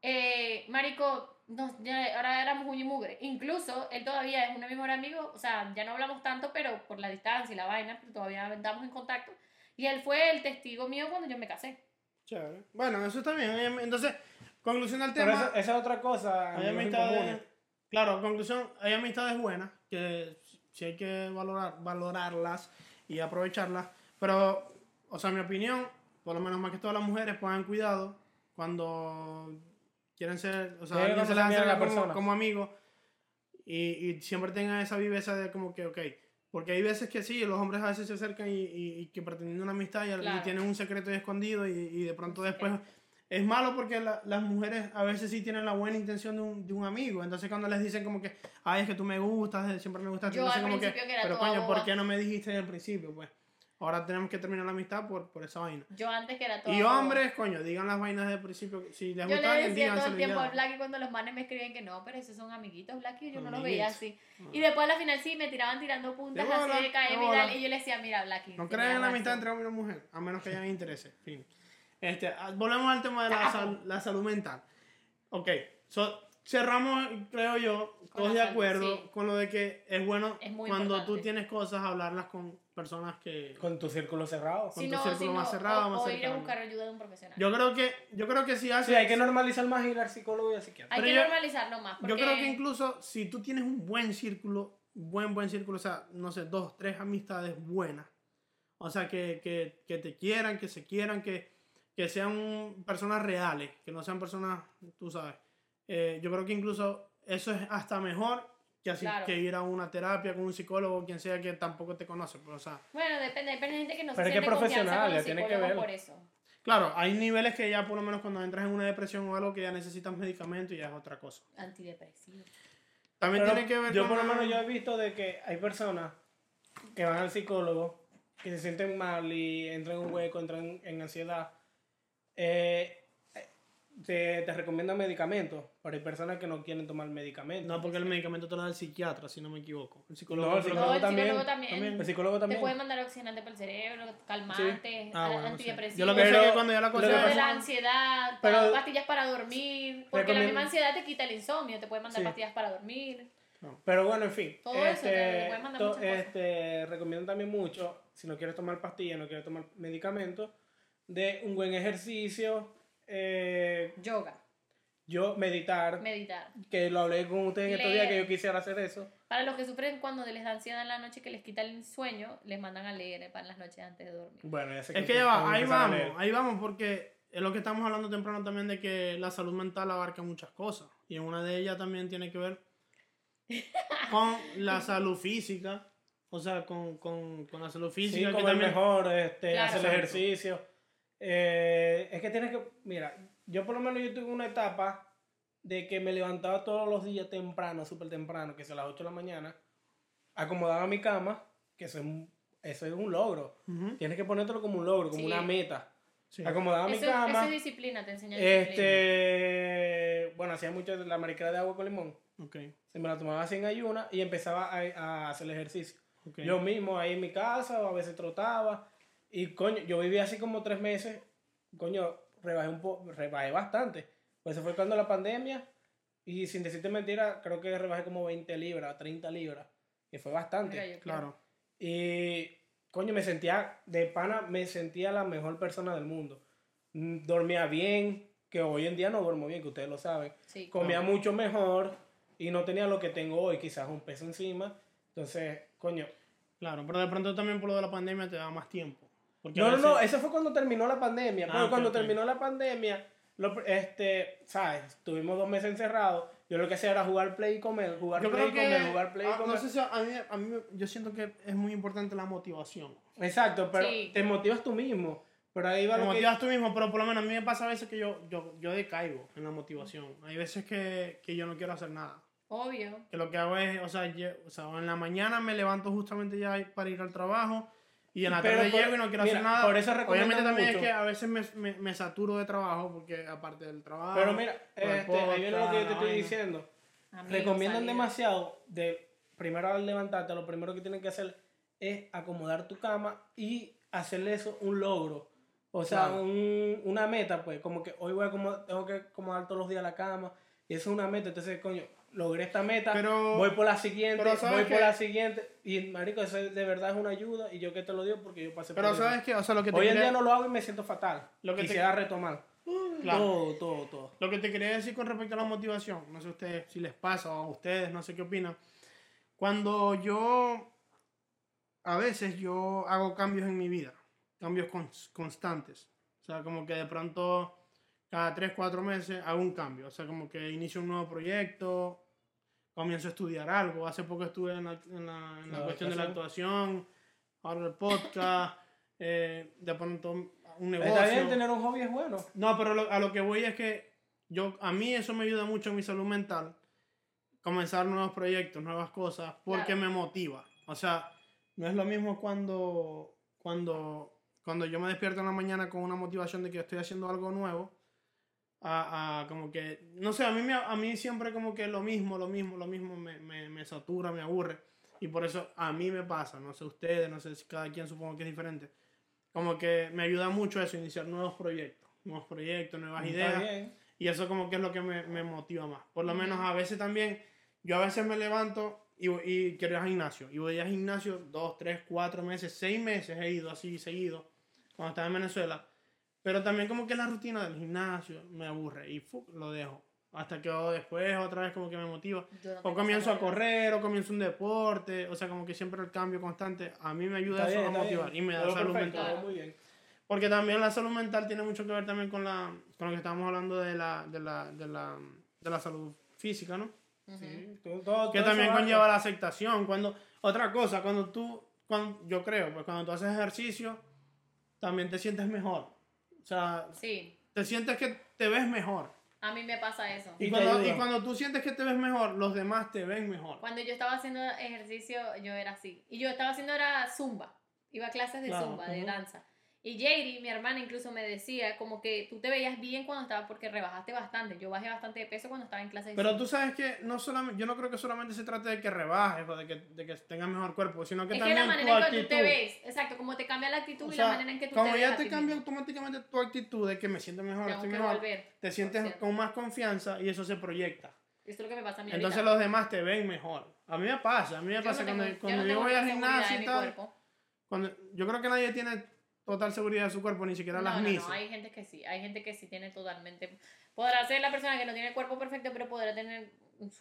Speaker 3: Marico, ahora éramos uña y mugre. Incluso él todavía es un de mis mejores amigos, o sea, ya no hablamos tanto, pero por la distancia y la vaina, pero todavía andamos en contacto. Y él fue el testigo mío cuando yo me casé.
Speaker 2: Chévere. Bueno, eso está bien. Entonces, conclusión del
Speaker 1: Pero
Speaker 2: tema.
Speaker 1: esa es otra cosa.
Speaker 2: Hay
Speaker 1: amigos en
Speaker 2: amistades,
Speaker 1: común.
Speaker 2: claro, conclusión, hay amistades buenas que sí hay que valorarlas y aprovecharlas, pero, o sea, en mi opinión, por lo menos más que todas las mujeres pongan cuidado cuando quieren ser, o sea,
Speaker 1: Sí,
Speaker 2: alguien
Speaker 1: cuando
Speaker 2: se les
Speaker 1: se mira a la
Speaker 2: acerca
Speaker 1: persona.
Speaker 2: como amigo y siempre tengan esa viveza de como que, ok, porque hay veces que sí, los hombres a veces se acercan y que pretendiendo una amistad y
Speaker 3: Claro.
Speaker 2: tienen un secreto ahí escondido y de pronto
Speaker 3: Sí.
Speaker 2: después es malo porque las mujeres a veces sí tienen la buena intención de un amigo. Entonces cuando les dicen como que, ay, es que tú me gustas, siempre me gustaste.
Speaker 3: Yo
Speaker 2: Entonces
Speaker 3: al
Speaker 2: como
Speaker 3: principio que era
Speaker 2: pero
Speaker 3: toda
Speaker 2: coño,
Speaker 3: boba.
Speaker 2: ¿por qué no me dijiste desde el principio? Pues ahora tenemos que terminar la amistad por esa vaina.
Speaker 3: Yo antes que era todo.
Speaker 2: Y hombres, coño, digan las vainas desde el principio. Si les
Speaker 3: Yo
Speaker 2: gusta
Speaker 3: le
Speaker 2: alguien,
Speaker 3: decía todo
Speaker 2: díganselo
Speaker 3: el
Speaker 2: y
Speaker 3: tiempo
Speaker 2: ya.
Speaker 3: al Blacky cuando los manes me escriben que no, pero esos son amiguitos Blacky, y yo no los
Speaker 2: Amiguitos.
Speaker 3: veía así. Y después al final sí me tiraban tirando puntas
Speaker 2: De bola,
Speaker 3: así de caer
Speaker 2: de
Speaker 3: y
Speaker 2: bola.
Speaker 3: tal, y yo le decía, mira Blacky.
Speaker 2: No
Speaker 3: tenías
Speaker 2: crean en la
Speaker 3: razón.
Speaker 2: amistad entre hombre y mujer, a menos que hayan intereses. Fin. Volvemos al tema de la salud mental. Ok, cerramos, creo yo,
Speaker 3: Con
Speaker 2: todos
Speaker 3: la
Speaker 2: de
Speaker 3: salud,
Speaker 2: acuerdo
Speaker 3: sí.
Speaker 2: con lo de que es bueno
Speaker 3: Es muy
Speaker 2: cuando tú
Speaker 3: importante.
Speaker 2: tienes cosas, hablarlas con personas que...
Speaker 1: Con tu círculo cerrado.
Speaker 2: con tu círculo más cerrado, más
Speaker 3: o ir a
Speaker 2: cercano.
Speaker 3: buscar ayuda de un profesional.
Speaker 2: Yo creo que si haces...
Speaker 1: Sí, hay que normalizar más ir al psicólogo y al psiquiatra.
Speaker 3: Hay
Speaker 2: pero
Speaker 3: que
Speaker 2: yo-
Speaker 3: normalizarlo más. Porque
Speaker 2: Yo creo que incluso si tú tienes un buen círculo, buen círculo, o sea, no sé, 2, 3 amistades buenas, o sea, que te quieran, que se quieran, que sean personas reales, que no sean personas, tú sabes. Yo creo que incluso eso es hasta mejor
Speaker 3: Claro.
Speaker 2: que ir a una terapia con un psicólogo o quien sea que tampoco te conoce. Pero, o sea,
Speaker 3: Bueno, depende de gente que no
Speaker 1: Pero
Speaker 3: se
Speaker 1: es que
Speaker 3: siente confianza
Speaker 1: profesional,
Speaker 3: con los
Speaker 1: tiene que
Speaker 3: psicólogos
Speaker 1: ver.
Speaker 3: por eso.
Speaker 2: claro, hay niveles que ya por lo menos cuando entras en una depresión o algo que ya necesitas medicamento y ya es otra cosa.
Speaker 3: Antidepresivo.
Speaker 2: También
Speaker 1: Pero
Speaker 2: tiene que ver
Speaker 1: yo
Speaker 2: con
Speaker 1: por lo
Speaker 2: la-
Speaker 1: menos yo he visto de que hay personas que van al psicólogo, que se sienten mal y entran en un hueco, entran en ansiedad. Te recomiendan medicamentos, pero hay personas que no quieren tomar medicamentos.
Speaker 2: No, porque el medicamento te lo da el psiquiatra, si no me equivoco. El psicólogo,
Speaker 1: No, el
Speaker 2: te lo-
Speaker 1: psicólogo
Speaker 3: el
Speaker 1: también.
Speaker 3: psicólogo también.
Speaker 1: El psicólogo
Speaker 3: Te
Speaker 1: también.
Speaker 3: puede mandar oxigenante para el cerebro, calmantes,
Speaker 2: Ah, bueno, sí.
Speaker 3: antidepresivos.
Speaker 2: Yo lo que sé es
Speaker 1: Pero
Speaker 2: que cuando ya la cosa
Speaker 1: lo que
Speaker 3: Lo de
Speaker 1: pasa-
Speaker 3: la ansiedad,
Speaker 1: Pero-
Speaker 3: pastillas para dormir, porque la
Speaker 1: Recomiendo-
Speaker 3: misma ansiedad te quita el insomnio, te puede mandar
Speaker 1: Sí.
Speaker 3: pastillas para dormir.
Speaker 1: Pero bueno, en fin.
Speaker 3: Todo eso te puede mandar muchas cosas.
Speaker 1: Recomiendo también mucho, si no quieres tomar pastillas, no quieres tomar medicamentos, de un buen ejercicio,
Speaker 3: Yoga.
Speaker 1: yo meditar,
Speaker 3: Meditar.
Speaker 1: que lo hablé con ustedes en estos días que yo quisiera hacer eso.
Speaker 3: Para los que sufren cuando les da ansiedad en la noche que les quita el sueño, les mandan a leer para las noches antes de dormir.
Speaker 1: Bueno, ya sé
Speaker 2: Es que ya va, ahí vamos, porque es lo que estamos hablando temprano también de que la salud mental abarca muchas cosas. Y en una de ellas también tiene que ver con la salud física. O sea, con la salud física.
Speaker 1: Sí,
Speaker 2: que
Speaker 1: comer
Speaker 2: también...
Speaker 1: mejor,
Speaker 3: Claro.
Speaker 1: hacer ejercicio. Es que tienes que, mira, yo por lo menos yo tuve una etapa de que me levantaba todos los días temprano, súper temprano, que es a las 8 de la mañana, acomodaba mi cama, que eso es un logro.
Speaker 2: Ujú.
Speaker 1: Tienes que ponértelo como un logro, como
Speaker 3: Sí.
Speaker 1: una meta.
Speaker 2: Sí.
Speaker 1: Acomodaba mi
Speaker 3: Eso
Speaker 1: cama.
Speaker 3: es disciplina, te enseña disciplina.
Speaker 1: Bueno, hacía mucho de la mariquera de agua con limón.
Speaker 2: Ok,
Speaker 1: Se me la tomaba sin ayuna y empezaba a hacer el ejercicio.
Speaker 2: ok.
Speaker 1: Yo mismo ahí en mi casa, o a veces trotaba. Y coño, yo viví así como 3 meses. Coño, rebajé bastante. Pues eso fue cuando la pandemia. Y sin decirte mentira, creo que rebajé como 20 libras, 30 libras. Que fue bastante.
Speaker 3: Mira, yo
Speaker 2: Claro.
Speaker 1: Y coño, me sentía la mejor persona del mundo. Dormía bien, que hoy en día no duermo bien, que ustedes lo saben.
Speaker 3: Sí.
Speaker 1: Comía mucho mejor y no tenía lo que tengo hoy, quizás un peso encima. Entonces, coño.
Speaker 2: Claro, pero de pronto también por lo de la pandemia te da más tiempo. Porque
Speaker 1: No, eso fue cuando terminó la pandemia.
Speaker 2: Ah,
Speaker 1: Pero
Speaker 2: ok,
Speaker 1: cuando
Speaker 2: ok.
Speaker 1: terminó la pandemia, ¿sabes? Estuvimos 2 meses encerrados. Yo lo que hacía era jugar play y comer, jugar
Speaker 2: Yo
Speaker 1: play y
Speaker 2: creo
Speaker 1: comer,
Speaker 2: que,
Speaker 1: jugar play y comer.
Speaker 2: no sé si a mí yo siento que es muy importante la motivación.
Speaker 1: Exacto, pero
Speaker 3: Sí.
Speaker 1: te motivas tú mismo. Pero ahí va
Speaker 2: Te
Speaker 1: lo que...
Speaker 2: motivas tú mismo, pero por lo menos a mí me pasa a veces que yo decaigo en la motivación. Hay veces que yo no quiero hacer nada.
Speaker 3: Obvio.
Speaker 2: Que lo que hago es, o sea, en la mañana me levanto justamente ya para ir al trabajo y en la
Speaker 1: Pero
Speaker 2: tarde
Speaker 1: por-
Speaker 2: llego y no quiero
Speaker 1: mira,
Speaker 2: hacer nada.
Speaker 1: por eso recomiendan
Speaker 2: Obviamente también
Speaker 1: mucho.
Speaker 2: es que a veces me saturo de trabajo porque aparte del trabajo.
Speaker 1: Pero mira,
Speaker 2: por el
Speaker 1: ahí viene lo que yo te
Speaker 2: podcast,
Speaker 1: estoy
Speaker 2: la vaina.
Speaker 1: diciendo.
Speaker 3: Amigos,
Speaker 1: Recomiendan
Speaker 3: salidas.
Speaker 1: demasiado primero al levantarte, lo primero que tienen que hacer es acomodar tu cama y hacerle eso un logro. O sea,
Speaker 2: Claro.
Speaker 1: una meta, pues, como que hoy tengo que acomodar todos los días la cama y eso es una meta. Entonces, coño, logré esta meta,
Speaker 2: Pero-
Speaker 1: voy por la siguiente,
Speaker 2: pero ¿sabes
Speaker 1: voy por
Speaker 2: qué?
Speaker 1: la siguiente. Y, marico, eso de verdad es una ayuda y yo que te lo digo porque yo pasé
Speaker 2: Pero
Speaker 1: por eso.
Speaker 2: sabes que, o sea, lo que te
Speaker 1: Hoy en
Speaker 2: quería-
Speaker 1: día no lo hago y me siento fatal.
Speaker 2: Lo que te-
Speaker 1: Quisiera retomar.
Speaker 2: Claro.
Speaker 1: Todo.
Speaker 2: Lo que te quería decir con respecto a la motivación, no sé ustedes si les pasa o a ustedes, no sé qué opinan. Cuando a veces yo hago cambios en mi vida, cambios constantes. O sea, como que de pronto cada 3, 4 meses hago un cambio. O sea, como que inicio un nuevo proyecto, comienzo a estudiar algo. Hace poco estuve en la cuestión de la actuación, ahora el podcast, de pronto un negocio.
Speaker 1: Está bien, tener un hobby es bueno.
Speaker 2: No, pero a lo que voy es que a mí eso me ayuda mucho en mi salud mental. Comenzar nuevos proyectos, nuevas cosas, porque
Speaker 3: Claro.
Speaker 2: me motiva. O sea, no es lo mismo cuando yo me despierto en la mañana con una motivación de que estoy haciendo algo nuevo, a como que, no sé, a mí siempre como que lo mismo me satura, me aburre. Y por eso a mí me pasa, no sé ustedes, no sé si cada quien supongo que es diferente. Como que me ayuda mucho eso, iniciar nuevos proyectos, nuevas ideas.
Speaker 1: Está bien.
Speaker 2: Y eso como que es lo que me motiva más. Por lo menos a veces también, yo a veces me levanto y quiero ir al gimnasio. Y voy al gimnasio 2, 3, 4 meses, 6 meses he ido así seguido cuando estaba en Venezuela. Pero también como que la rutina del gimnasio me aburre y lo dejo. Hasta que después otra vez como que me motiva. O comienzo a correr, o comienzo un deporte. O sea, como que siempre el cambio constante a mí me ayuda
Speaker 1: Está
Speaker 2: eso
Speaker 1: bien,
Speaker 2: a
Speaker 1: está
Speaker 2: motivar.
Speaker 1: bien.
Speaker 2: Y me da
Speaker 1: Todo
Speaker 2: salud
Speaker 1: perfecto,
Speaker 2: mental.
Speaker 1: todo muy bien.
Speaker 2: Porque también la salud mental tiene mucho que ver también con lo que estamos hablando de la salud física, ¿no?
Speaker 1: Sí, todo
Speaker 2: Que
Speaker 1: eso
Speaker 2: también
Speaker 1: va-
Speaker 2: conlleva la aceptación. Otra cosa, yo creo, pues cuando tú haces ejercicio, también te sientes mejor. O sea,
Speaker 3: Sí,
Speaker 2: te sientes que te ves mejor.
Speaker 3: a mí me pasa eso.
Speaker 1: Y
Speaker 2: Y
Speaker 1: te ayuda.
Speaker 2: cuando tú sientes que te ves mejor, los demás te ven mejor.
Speaker 3: Cuando yo estaba haciendo ejercicio, yo era así. Y yo estaba haciendo era zumba. Iba a clases de
Speaker 2: Claro,
Speaker 3: zumba, de
Speaker 2: ujú.
Speaker 3: danza. Y Jairi, mi hermana, incluso me decía como que tú te veías bien cuando estabas, porque rebajaste bastante. Yo bajé bastante de peso cuando estaba en clases de
Speaker 2: Pero
Speaker 3: zumba.
Speaker 2: tú sabes que yo no creo que solamente se trate de que rebajes o de que tengas mejor cuerpo, sino que
Speaker 3: Es que
Speaker 2: también
Speaker 3: la
Speaker 2: tu
Speaker 3: manera en que tú
Speaker 2: actitud.
Speaker 3: te ves, exacto, como te cambia la actitud
Speaker 2: O
Speaker 3: y
Speaker 2: sea,
Speaker 3: la manera en que tú
Speaker 2: como
Speaker 3: te ves.
Speaker 2: ya
Speaker 3: a
Speaker 2: te
Speaker 3: ti
Speaker 2: cambia
Speaker 3: mismo.
Speaker 2: automáticamente tu actitud de que me siento mejor,
Speaker 3: Tengo
Speaker 2: estoy
Speaker 3: que
Speaker 2: mejor,
Speaker 3: volver,
Speaker 2: te
Speaker 3: por
Speaker 2: sientes
Speaker 3: cierto.
Speaker 2: con más confianza y eso se proyecta.
Speaker 3: Esto es lo que me pasa a mí
Speaker 2: Entonces
Speaker 3: ahorita.
Speaker 2: los demás te ven mejor. A mí me pasa
Speaker 3: Yo no
Speaker 2: cuando
Speaker 3: tengo-
Speaker 2: yo
Speaker 3: no
Speaker 2: voy al
Speaker 3: tengo seguridad
Speaker 2: gimnasio
Speaker 3: en
Speaker 2: y
Speaker 3: mi
Speaker 2: tal.
Speaker 3: cuerpo.
Speaker 2: Yo creo que nadie tiene total seguridad de su cuerpo, ni siquiera las misas.
Speaker 3: No, hay gente que sí tiene totalmente, podrá ser la persona que no tiene el cuerpo perfecto, pero podrá tener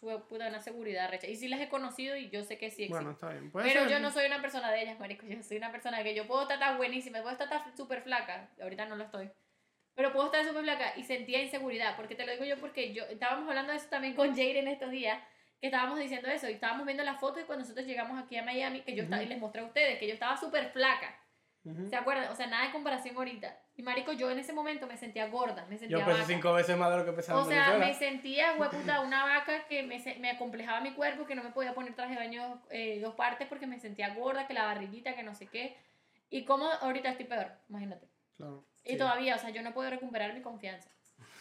Speaker 3: una seguridad recha. Y sí las he conocido y yo sé que sí existe.
Speaker 2: Bueno, está bien.
Speaker 3: Pero yo no soy una persona de ellas, marico, yo soy una persona que yo puedo estar tan buenísima, puedo estar súper flaca, ahorita no lo estoy, pero puedo estar súper flaca y sentía inseguridad, porque te lo digo yo porque estábamos hablando de eso también con Jade en estos días, que estábamos diciendo eso, y estábamos viendo las fotos y cuando nosotros llegamos aquí a Miami, que yo estaba, y les mostré a ustedes, que yo estaba súper flaca, ¿se acuerdan? O sea, nada de comparación ahorita, y marico, yo en ese momento me sentía gorda, me sentía
Speaker 1: Yo peso
Speaker 3: vaca.
Speaker 1: 5 veces más de lo que pesaba
Speaker 3: O
Speaker 1: en
Speaker 3: sea,
Speaker 1: Venezuela.
Speaker 3: me sentía, hueputa, una vaca que me acomplejaba mi cuerpo, que no me podía poner traje de baño 2 partes porque me sentía gorda, que la barriguita, que no sé qué, y como ahorita estoy peor, imagínate.
Speaker 2: Claro.
Speaker 3: Y todavía, o sea, yo no puedo recuperar mi confianza.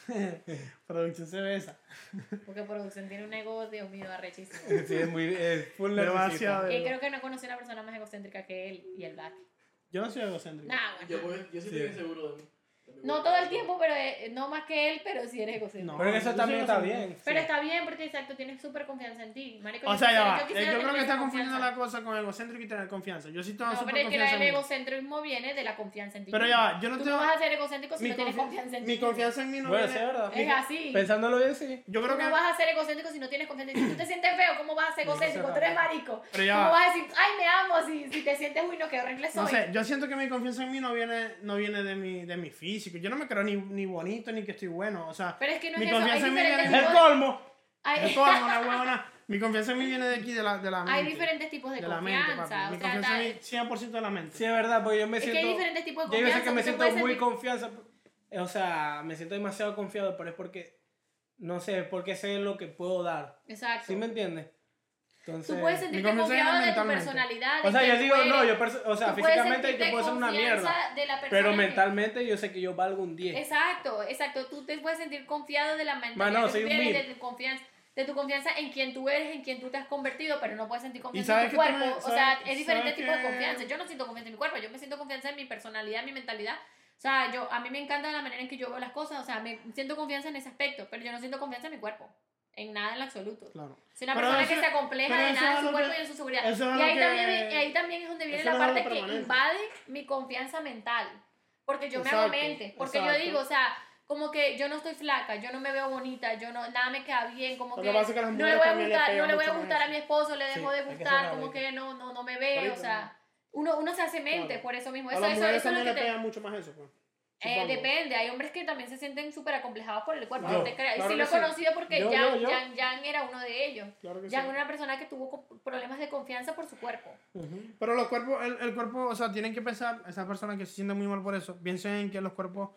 Speaker 2: Producción se besa.
Speaker 3: Porque producción tiene un ego, Dios mío, arrechísimo.
Speaker 1: Sí, es muy full
Speaker 2: Demasiado.
Speaker 1: narcisista.
Speaker 3: Y creo que no conocí a una persona más egocéntrica que él y el Black.
Speaker 2: Yo no soy egocéntrico.
Speaker 3: Nah, bueno.
Speaker 4: Yo sí estoy inseguro de mí.
Speaker 3: No todo el tiempo, pero no más que él, pero sí eres egocéntrico.
Speaker 2: No.
Speaker 1: Pero eso
Speaker 2: yo
Speaker 1: también
Speaker 2: soy
Speaker 1: está
Speaker 2: egocéntrico.
Speaker 1: bien.
Speaker 3: Pero
Speaker 1: sí.
Speaker 3: está bien porque, exacto, tienes súper confianza en ti. Marico,
Speaker 2: O sea, ya va.
Speaker 3: quisiera
Speaker 2: Yo creo
Speaker 3: tener
Speaker 2: que está
Speaker 3: esa
Speaker 2: confundiendo
Speaker 3: confianza.
Speaker 2: la cosa con egocéntrico y tener confianza. Yo sí tengo
Speaker 3: No,
Speaker 2: súper
Speaker 3: pero es que
Speaker 2: confianza
Speaker 3: el
Speaker 2: en mí.
Speaker 3: egocentrismo viene de la confianza en ti.
Speaker 2: Pero ya va, yo no
Speaker 3: Tú
Speaker 2: tengo...
Speaker 3: no vas a ser egocéntrico si
Speaker 2: mi
Speaker 3: no tienes
Speaker 2: confi-
Speaker 3: confianza en ti.
Speaker 2: Mi confianza en mí no
Speaker 1: Bueno,
Speaker 2: viene...
Speaker 1: sí, es verdad.
Speaker 3: Es así.
Speaker 1: Pensándolo bien, sí.
Speaker 2: Yo
Speaker 3: Tú
Speaker 2: creo que...
Speaker 3: no vas a ser egocéntrico si no tienes confianza en ti. Si tú te sientes feo, ¿cómo vas a ser egocéntrico? Tú eres marico.
Speaker 2: Pero ya
Speaker 3: ¿Cómo
Speaker 2: va.
Speaker 3: vas a decir, ay, me amo? Si te sientes, uy, no, qué horrible soy.
Speaker 2: No sé, yo siento que mi confianza en mí no viene de mi físico. Yo no me creo ni bonito ni que estoy bueno. O sea,
Speaker 3: Pero es que no
Speaker 2: mi
Speaker 3: es eso. Hay
Speaker 2: confianza en mí
Speaker 3: diferentes
Speaker 2: viene
Speaker 1: El
Speaker 3: tipos de-
Speaker 1: colmo.
Speaker 2: de todo, una huevona. Mi confianza en mí viene de aquí, de la mente.
Speaker 3: Hay diferentes tipos de
Speaker 2: la mente,
Speaker 3: confianza.
Speaker 2: papi. Mi
Speaker 3: O sea,
Speaker 2: confianza en mí, 100% de la mente.
Speaker 1: Sí, es verdad, porque yo me
Speaker 3: es que
Speaker 1: siento...
Speaker 3: hay diferentes tipos de
Speaker 1: Yo hay veces
Speaker 3: confianza.
Speaker 1: que me
Speaker 3: Tú
Speaker 1: siento
Speaker 3: puedes
Speaker 1: muy
Speaker 3: sentir-
Speaker 1: confianza. O sea, me siento demasiado confiado, pero es porque... No sé, porque sé lo que puedo dar.
Speaker 3: Exacto.
Speaker 1: ¿Sí me entiendes? Entonces...
Speaker 3: Tú puedes sentirte
Speaker 2: confianza
Speaker 3: confiado
Speaker 2: viene
Speaker 3: de tu
Speaker 2: mentalmente.
Speaker 3: personalidad.
Speaker 1: O sea,
Speaker 3: de
Speaker 1: yo
Speaker 3: quién
Speaker 1: digo,
Speaker 3: tú
Speaker 1: no,
Speaker 3: eres.
Speaker 1: yo o sea,
Speaker 3: Tú puedes
Speaker 1: físicamente yo
Speaker 3: sentirte
Speaker 1: puedo ser una
Speaker 3: confianza
Speaker 1: mierda.
Speaker 3: de la persona
Speaker 1: Pero
Speaker 3: que-
Speaker 1: mentalmente yo sé que yo valgo un 10.
Speaker 3: Exacto. Tú te puedes sentir confiado de la mentalidad
Speaker 1: Mano,
Speaker 3: que
Speaker 1: soy
Speaker 3: tú
Speaker 1: un
Speaker 3: tienes,
Speaker 1: mil.
Speaker 3: de tu confianza en quien tú eres, en quien tú te has convertido, pero no puedes sentir confianza
Speaker 2: sabes
Speaker 3: en tu
Speaker 2: que
Speaker 3: cuerpo.
Speaker 2: también-
Speaker 3: O sea,
Speaker 2: sabes-
Speaker 3: es diferente
Speaker 2: sabes
Speaker 3: tipo de
Speaker 2: que-
Speaker 3: confianza. Yo no siento confianza en mi cuerpo, yo me siento confianza en mi personalidad, en mi mentalidad. O sea, a mí me encanta la manera en que yo veo las cosas, o sea, me siento confianza en ese aspecto, pero yo no siento confianza en mi cuerpo. En nada en lo absoluto.
Speaker 2: Claro.
Speaker 3: Soy una
Speaker 2: Pero
Speaker 3: persona
Speaker 2: eso-
Speaker 3: que se acompleja
Speaker 2: pero
Speaker 3: de
Speaker 2: eso
Speaker 3: nada
Speaker 2: es
Speaker 3: en su
Speaker 2: lo
Speaker 3: cuerpo
Speaker 2: que-
Speaker 3: y en su seguridad.
Speaker 2: eso es
Speaker 3: Y
Speaker 2: lo
Speaker 3: ahí,
Speaker 2: que-
Speaker 3: ahí también es donde viene
Speaker 2: eso
Speaker 3: la
Speaker 2: es algo
Speaker 3: parte que
Speaker 2: permanente.
Speaker 3: invade mi confianza mental. Porque yo me hago
Speaker 2: Exacto,
Speaker 3: mente. Porque
Speaker 2: exacto.
Speaker 3: yo digo, o sea, como que yo no estoy flaca, yo no me veo bonita, nada me queda bien, como
Speaker 2: Lo
Speaker 3: que
Speaker 2: que pasa es que las
Speaker 3: no le
Speaker 2: mujeres
Speaker 3: voy a
Speaker 2: también le
Speaker 3: gustar,
Speaker 2: pega
Speaker 3: no le voy a
Speaker 2: mucho
Speaker 3: gustar
Speaker 2: más
Speaker 3: a mi esposo, le dejo
Speaker 1: Sí,
Speaker 3: de
Speaker 1: hay que
Speaker 3: gustar,
Speaker 1: ser
Speaker 3: como
Speaker 1: realista.
Speaker 3: que no me ve,
Speaker 2: Ahorita,
Speaker 3: o sea, uno se hace mente
Speaker 2: Claro.
Speaker 3: por eso mismo.
Speaker 2: A
Speaker 3: Eso,
Speaker 2: las
Speaker 3: eso,
Speaker 2: mujeres
Speaker 3: eso es lo
Speaker 2: también
Speaker 3: que
Speaker 2: le
Speaker 3: te...
Speaker 2: pega mucho más eso, pues. Supongo.
Speaker 3: depende, hay hombres que también se sienten súper acomplejados por el cuerpo.
Speaker 1: Yo,
Speaker 3: no te creas.
Speaker 2: claro
Speaker 3: Sí lo he
Speaker 2: que sí.
Speaker 3: conocido porque
Speaker 1: Yo.
Speaker 3: Jan era uno de ellos.
Speaker 2: Claro que
Speaker 3: Jan
Speaker 2: sí.
Speaker 3: era una persona que tuvo problemas de confianza por su cuerpo.
Speaker 2: Pero los cuerpos, el cuerpo, o sea, tienen que pensar, esas personas que se sienten muy mal por eso, piensen en que los cuerpos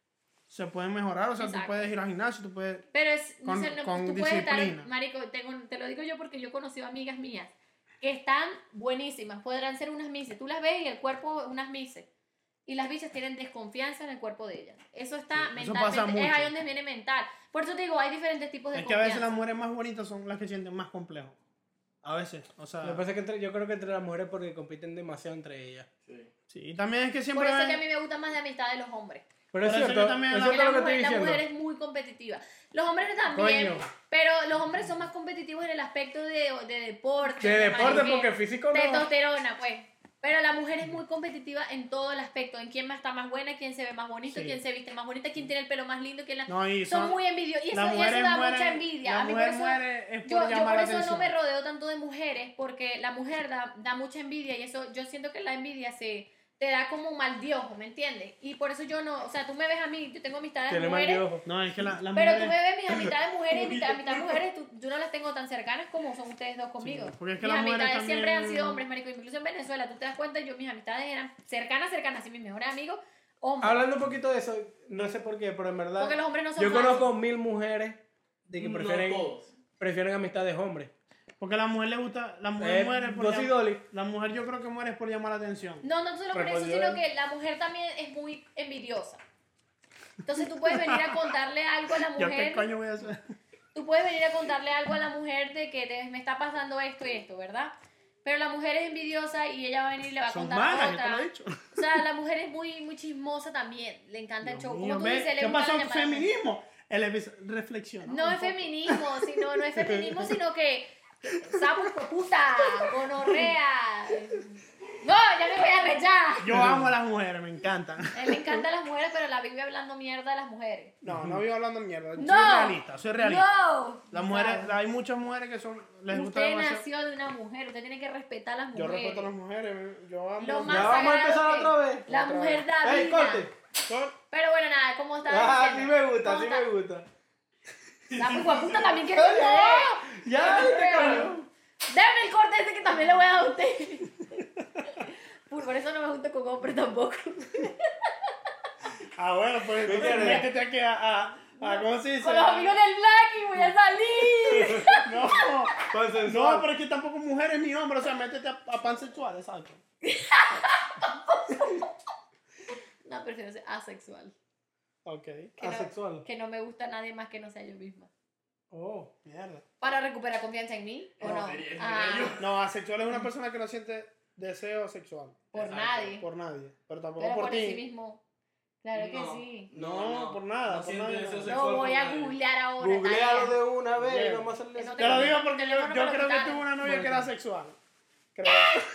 Speaker 2: se pueden mejorar, o sea,
Speaker 3: Exacto.
Speaker 2: tú puedes ir al gimnasio, tú puedes...
Speaker 3: Pero es, no
Speaker 2: Con-
Speaker 3: sé, no,
Speaker 2: con
Speaker 3: tú puedes estar,
Speaker 2: disciplina.
Speaker 3: marico, te lo digo yo porque yo he conocido amigas mías que están buenísimas, podrán ser unas mises, tú las ves y el cuerpo unas mises, y las bichas tienen desconfianza en el cuerpo de ellas. Eso está
Speaker 2: Sí, eso
Speaker 3: mentalmente,
Speaker 2: pasa
Speaker 3: es
Speaker 2: mucho.
Speaker 3: ahí donde viene mental. Por eso te digo, hay diferentes tipos de
Speaker 2: Es que a veces
Speaker 3: confianza.
Speaker 2: las mujeres más bonitas son las que sienten más complejos. A veces, o sea...
Speaker 1: Lo que pasa es que yo creo que entre las mujeres porque compiten demasiado entre ellas.
Speaker 4: Sí.
Speaker 2: Sí, y también es que
Speaker 3: Por
Speaker 2: siempre...
Speaker 3: eso es que a
Speaker 2: ven-
Speaker 3: mí me gusta más la amistad de los hombres.
Speaker 1: Pero es
Speaker 2: Por eso
Speaker 1: cierto,
Speaker 2: yo también
Speaker 1: es
Speaker 2: la-
Speaker 1: cierto lo que
Speaker 3: La
Speaker 1: estoy diciendo.
Speaker 3: mujer es muy competitiva. Los hombres también,
Speaker 1: Coño.
Speaker 3: pero los hombres son más competitivos en el aspecto de deporte.
Speaker 1: De deporte,
Speaker 3: mariquera.
Speaker 1: porque físico no.
Speaker 3: Testosterona, pues. Pero la mujer es muy competitiva en todo el aspecto, en quién está más buena, quién se ve más bonito,
Speaker 2: Sí.
Speaker 3: quién se viste más bonita, quién tiene el pelo más lindo, quién la...
Speaker 2: No, y
Speaker 3: son muy envidiosos y eso,
Speaker 2: las
Speaker 3: y eso
Speaker 2: mujeres
Speaker 3: da
Speaker 2: mueren-
Speaker 3: mucha envidia.
Speaker 2: La
Speaker 3: A mí por
Speaker 2: mujer
Speaker 3: eso,
Speaker 2: muere es por
Speaker 3: yo
Speaker 2: llamar
Speaker 3: por
Speaker 2: la
Speaker 3: eso no
Speaker 2: atención.
Speaker 3: me rodeo tanto de mujeres, porque la mujer da mucha envidia y eso, yo siento que la envidia te da como un mal de ojo, ¿me entiendes? Y por eso yo no, o sea, tú me ves a mí, yo tengo amistades de
Speaker 1: Tiene mal de
Speaker 3: mujeres,
Speaker 1: ojo.
Speaker 2: No, es que las
Speaker 3: pero
Speaker 2: mujeres...
Speaker 3: tú me ves mis amistades mujeres y mitad mujeres, yo no las tengo tan cercanas como son ustedes dos conmigo.
Speaker 2: porque es que
Speaker 3: Mis
Speaker 2: las mujeres
Speaker 3: amistades siempre han
Speaker 2: también-
Speaker 3: sido hombres, marico, incluso en Venezuela, tú te das cuenta, mis amistades eran cercanas, así mis mejores amigos, hombres.
Speaker 1: Hablando un poquito de eso, no sé por qué, pero en verdad.
Speaker 3: Porque los hombres no son
Speaker 1: Yo
Speaker 3: fáciles.
Speaker 1: conozco 1000 mujeres de que
Speaker 4: No todos.
Speaker 1: prefieren amistades hombres.
Speaker 2: Porque a la mujer le gusta... La mujer muere por...
Speaker 1: Dosi Dolly.
Speaker 2: La mujer yo creo que muere por llamar la atención.
Speaker 3: No solo por eso,
Speaker 1: Respondió
Speaker 3: sino
Speaker 1: él.
Speaker 3: que la mujer también es muy envidiosa. Entonces tú puedes venir a contarle algo a la
Speaker 2: ¿Yo qué
Speaker 3: mujer.
Speaker 2: coño voy a hacer?
Speaker 3: Tú puedes venir a contarle algo a la mujer de que me está pasando esto y esto, ¿verdad? Pero la mujer es envidiosa y ella va a venir y le va a
Speaker 2: Son
Speaker 3: contar
Speaker 2: malas,
Speaker 3: a
Speaker 2: yo te
Speaker 3: otra.
Speaker 2: lo he dicho.
Speaker 3: O sea, la mujer es muy chismosa también. Le encanta el
Speaker 2: Dios
Speaker 3: show.
Speaker 2: mío,
Speaker 3: Como tú
Speaker 2: ve,
Speaker 3: dices, le
Speaker 2: ¿qué
Speaker 3: gusta
Speaker 2: pasó
Speaker 3: la
Speaker 2: con
Speaker 3: llamada.
Speaker 2: feminismo? El episodio... Reflexiona.
Speaker 3: No es feminismo, no es feminismo, sino que sapo hijo de puta, gonorrea. No, ya me voy a rechar.
Speaker 2: Yo amo a las mujeres, me encantan.
Speaker 3: A él le encantan las mujeres, pero la vive hablando mierda de las mujeres.
Speaker 2: No vivo hablando mierda.
Speaker 3: No.
Speaker 2: Soy realista.
Speaker 3: No.
Speaker 2: Las mujeres, hay muchas mujeres que les gusta
Speaker 3: Usted
Speaker 2: demasiado.
Speaker 3: nació de una mujer, usted tiene que respetar a las
Speaker 2: Yo
Speaker 3: mujeres.
Speaker 2: respeto a las mujeres, yo amo.
Speaker 3: Lo más
Speaker 1: Ya vamos a empezar
Speaker 3: sagrado
Speaker 1: otra
Speaker 3: que-
Speaker 1: vez.
Speaker 3: La
Speaker 2: Otra
Speaker 3: mujer
Speaker 2: vez.
Speaker 3: da
Speaker 1: ¡Ey,
Speaker 3: vida.
Speaker 1: corte!
Speaker 3: Pero bueno, nada, ¿cómo está?
Speaker 1: Ah, sí me gusta,
Speaker 3: ¿Cómo
Speaker 1: sí
Speaker 3: está?
Speaker 1: me gusta.
Speaker 3: La puta también quiere
Speaker 1: Ay,
Speaker 3: que
Speaker 1: Ya, este cabrón.
Speaker 3: Déjame el corte ese que también le voy a dar a usted. Por eso no me junto con hombres tampoco.
Speaker 2: Bueno, pues entonces métete aquí a ¿cómo se dice?
Speaker 3: Con los amigos del Black y voy a salir.
Speaker 2: No,
Speaker 1: Consensual.
Speaker 2: pero es que tampoco mujeres ni hombres, o sea, métete a pansexual, exacto.
Speaker 3: No, prefiero ser asexual.
Speaker 2: Ok.
Speaker 3: Que
Speaker 1: Asexual.
Speaker 3: No, que no me gusta nadie más que no sea yo misma.
Speaker 1: Oh.
Speaker 2: Mierda.
Speaker 3: ¿Para recuperar confianza en mí o no?
Speaker 2: No, asexual es una persona que no siente deseo sexual.
Speaker 3: Por nadie.
Speaker 2: Por nadie. Pero tampoco
Speaker 3: Pero
Speaker 2: por
Speaker 3: por
Speaker 2: ti.
Speaker 3: sí mismo. Claro que sí.
Speaker 2: No, por nada, por
Speaker 4: siente
Speaker 2: nada.
Speaker 4: deseo
Speaker 3: Lo
Speaker 4: sexual
Speaker 3: voy
Speaker 4: por
Speaker 3: a
Speaker 4: nadie.
Speaker 3: googlear ahora.
Speaker 1: Googlealo
Speaker 3: Tarea.
Speaker 1: de una vez
Speaker 2: Bien.
Speaker 1: y vamos a hacerle
Speaker 3: Eso
Speaker 1: eso.
Speaker 2: Te lo digo porque
Speaker 3: Teléfono
Speaker 2: yo
Speaker 3: me lo
Speaker 2: creo que
Speaker 3: quitaron.
Speaker 2: tuve una novia que era sexual. Creo.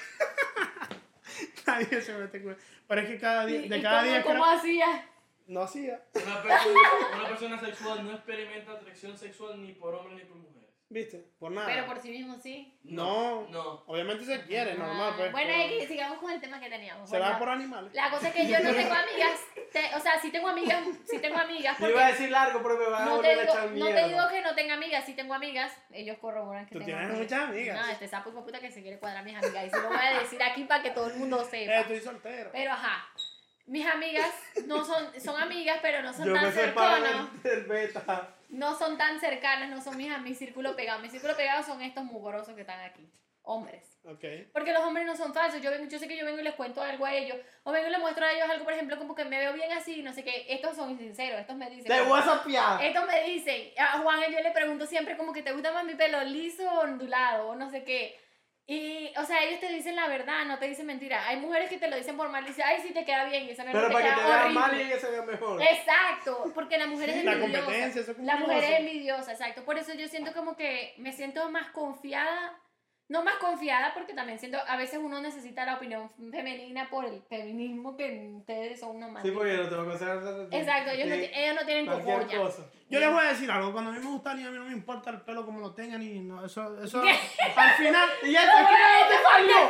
Speaker 2: Nadie se mete con... Pero es que cada día, de
Speaker 3: ¿Y
Speaker 2: cada día
Speaker 3: cómo hacía?
Speaker 2: no hacía.
Speaker 4: Una persona sexual no experimenta atracción sexual ni por hombres ni por mujeres.
Speaker 2: ¿Viste? Por nada.
Speaker 3: Pero por sí mismo sí.
Speaker 2: No.
Speaker 4: No.
Speaker 2: Obviamente se quiere, normal, pues.
Speaker 3: Bueno,
Speaker 2: pero
Speaker 3: hay que sigamos con el tema que teníamos.
Speaker 2: se va
Speaker 3: ¿verdad?
Speaker 2: por animales.
Speaker 3: La cosa es que yo no tengo amigas. O sea, sí tengo amigas
Speaker 1: Yo
Speaker 3: porque
Speaker 1: iba a decir largo, pero me van a
Speaker 3: no
Speaker 1: volver
Speaker 3: te,
Speaker 1: a
Speaker 3: digo,
Speaker 1: echar
Speaker 3: no
Speaker 1: mierda.
Speaker 3: te digo que no tenga amigas, sí tengo amigas. Ellos corroboran que
Speaker 2: Tú
Speaker 3: tengo
Speaker 2: tienes
Speaker 3: amigas.
Speaker 2: muchas amigas.
Speaker 3: No, este sapo hijo de puta que se quiere cuadrar a mis amigas. Y se lo voy a decir aquí para que todo el mundo sepa.
Speaker 2: Estoy soltero.
Speaker 3: Pero ajá, mis amigas no son amigas, pero no son
Speaker 1: Yo
Speaker 3: tan
Speaker 1: me separo
Speaker 3: cercanas.
Speaker 1: del beta.
Speaker 3: No son tan cercanas, no son mi círculo pegado. Mi círculo pegado son estos mugrosos que están aquí. Hombres.
Speaker 2: Ok.
Speaker 3: Porque los hombres no son falsos. Yo sé que yo vengo y les cuento algo a ellos. O vengo y les muestro a ellos algo, por ejemplo, como que me veo bien así, no sé qué. Estos son sinceros, estos me dicen.
Speaker 1: Te voy a sapear.
Speaker 3: Estos me dicen. A Juan yo le pregunto siempre como que te gusta más mi pelo liso o ondulado o no sé qué. Y, o sea, ellos te dicen la verdad, no te dicen mentira. Hay mujeres que te lo dicen por mal, dicen, ay, sí te queda bien, y esa
Speaker 1: Pero
Speaker 3: te
Speaker 1: para que
Speaker 3: queda
Speaker 1: te veas
Speaker 3: horrible.
Speaker 1: mal y ella se vea mejor.
Speaker 3: Exacto, porque la mujer es
Speaker 2: La
Speaker 3: envidiosa.
Speaker 2: competencia, eso es como
Speaker 3: La
Speaker 2: un
Speaker 3: mujer es
Speaker 2: negocio.
Speaker 3: envidiosa, exacto. Por eso yo siento como que me siento más confiada. No más confiada, porque también siento, a veces uno necesita la opinión femenina por el feminismo que ustedes son unos
Speaker 1: Sí,
Speaker 3: malditos.
Speaker 1: porque yo no tengo que hacer.
Speaker 3: Exacto, ellos no tienen
Speaker 1: cualquier
Speaker 3: cojolla.
Speaker 1: cosa.
Speaker 2: Yo les voy a decir algo, cuando a mí me gusta alguien, a mí no me importa el pelo como lo tengan y no, eso al final, y ya te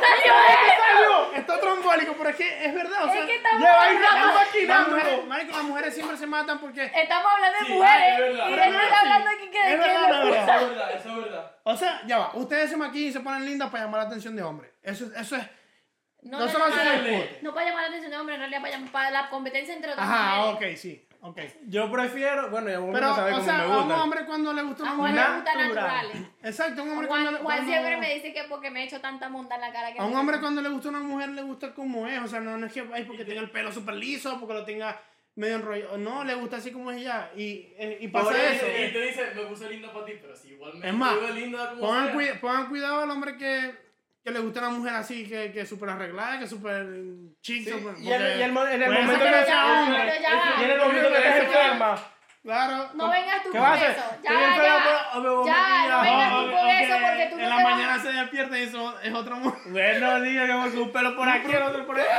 Speaker 2: salió, está trombólico, pero es que es verdad, o sea,
Speaker 3: Es que estamos
Speaker 2: lleva ahí
Speaker 3: hablando-
Speaker 2: rato maquinando. Marico, las mujeres siempre se matan porque,
Speaker 3: Estamos hablando de
Speaker 4: Sí,
Speaker 3: mujeres
Speaker 4: es verdad,
Speaker 3: y
Speaker 4: es
Speaker 3: él
Speaker 4: verdad,
Speaker 3: está hablando aquí que
Speaker 2: es verdad, no es verdad.
Speaker 4: Eso es verdad, eso es verdad.
Speaker 2: O sea, ya va, ustedes se maquillan y se ponen lindas para llamar la atención de hombres. Eso es, no solo
Speaker 3: para
Speaker 2: se
Speaker 3: llamar-
Speaker 2: discute.
Speaker 3: no para llamar la atención de hombre, en realidad para la competencia entre otras
Speaker 2: Ajá,
Speaker 3: mujeres.
Speaker 2: ok, sí, ok.
Speaker 1: Yo prefiero, bueno, ya uno
Speaker 2: Pero,
Speaker 1: no sabe
Speaker 2: o
Speaker 1: cómo
Speaker 2: sea,
Speaker 1: me
Speaker 2: a un
Speaker 1: gusta.
Speaker 2: hombre cuando le gusta
Speaker 3: A
Speaker 2: una
Speaker 3: Juan
Speaker 2: mujer...
Speaker 3: le gustan
Speaker 1: natural.
Speaker 3: naturales.
Speaker 2: Exacto, un hombre
Speaker 3: Juan,
Speaker 2: cuando...
Speaker 3: Juan
Speaker 2: cuando-
Speaker 3: siempre me dice que porque me he hecho tanta monda en la cara que
Speaker 2: A un
Speaker 3: me-
Speaker 2: hombre cuando le gusta una mujer le gusta como es, o sea, no es que es porque tenga el pelo súper liso, porque lo tenga medio enrollado, no, le gusta así como es ella, y pasa
Speaker 1: Por
Speaker 2: eso.
Speaker 4: Y te dice, me puse linda para ti, pero si igual me
Speaker 2: Es más,
Speaker 4: veo linda como
Speaker 2: Pongan,
Speaker 4: sea.
Speaker 2: pongan cuidado al hombre que le gusta una mujer así, que es súper arreglada, que es súper chic,
Speaker 1: Sí,
Speaker 2: súper-
Speaker 1: y en el
Speaker 2: porque-
Speaker 1: momento
Speaker 2: Puede
Speaker 1: que
Speaker 2: ser
Speaker 1: sea
Speaker 3: ya va,
Speaker 1: hombre,
Speaker 3: pero ya va.
Speaker 1: y en el momento que se enferma,
Speaker 2: Claro.
Speaker 3: No vengas tú
Speaker 1: ¿qué
Speaker 3: con
Speaker 1: vas a hacer?
Speaker 3: eso.
Speaker 1: Estoy
Speaker 3: Ya,
Speaker 1: enfermo,
Speaker 3: ya.
Speaker 1: pero me voy a
Speaker 3: Ya, no
Speaker 1: maquillar.
Speaker 3: vengas
Speaker 2: No,
Speaker 3: tú con eso
Speaker 2: ok,
Speaker 3: porque tú no
Speaker 2: en la
Speaker 3: te vas-
Speaker 2: mañana se despierta y eso es otra mujer.
Speaker 1: Bueno, diga que me un pelo por aquí, el otro por ahí.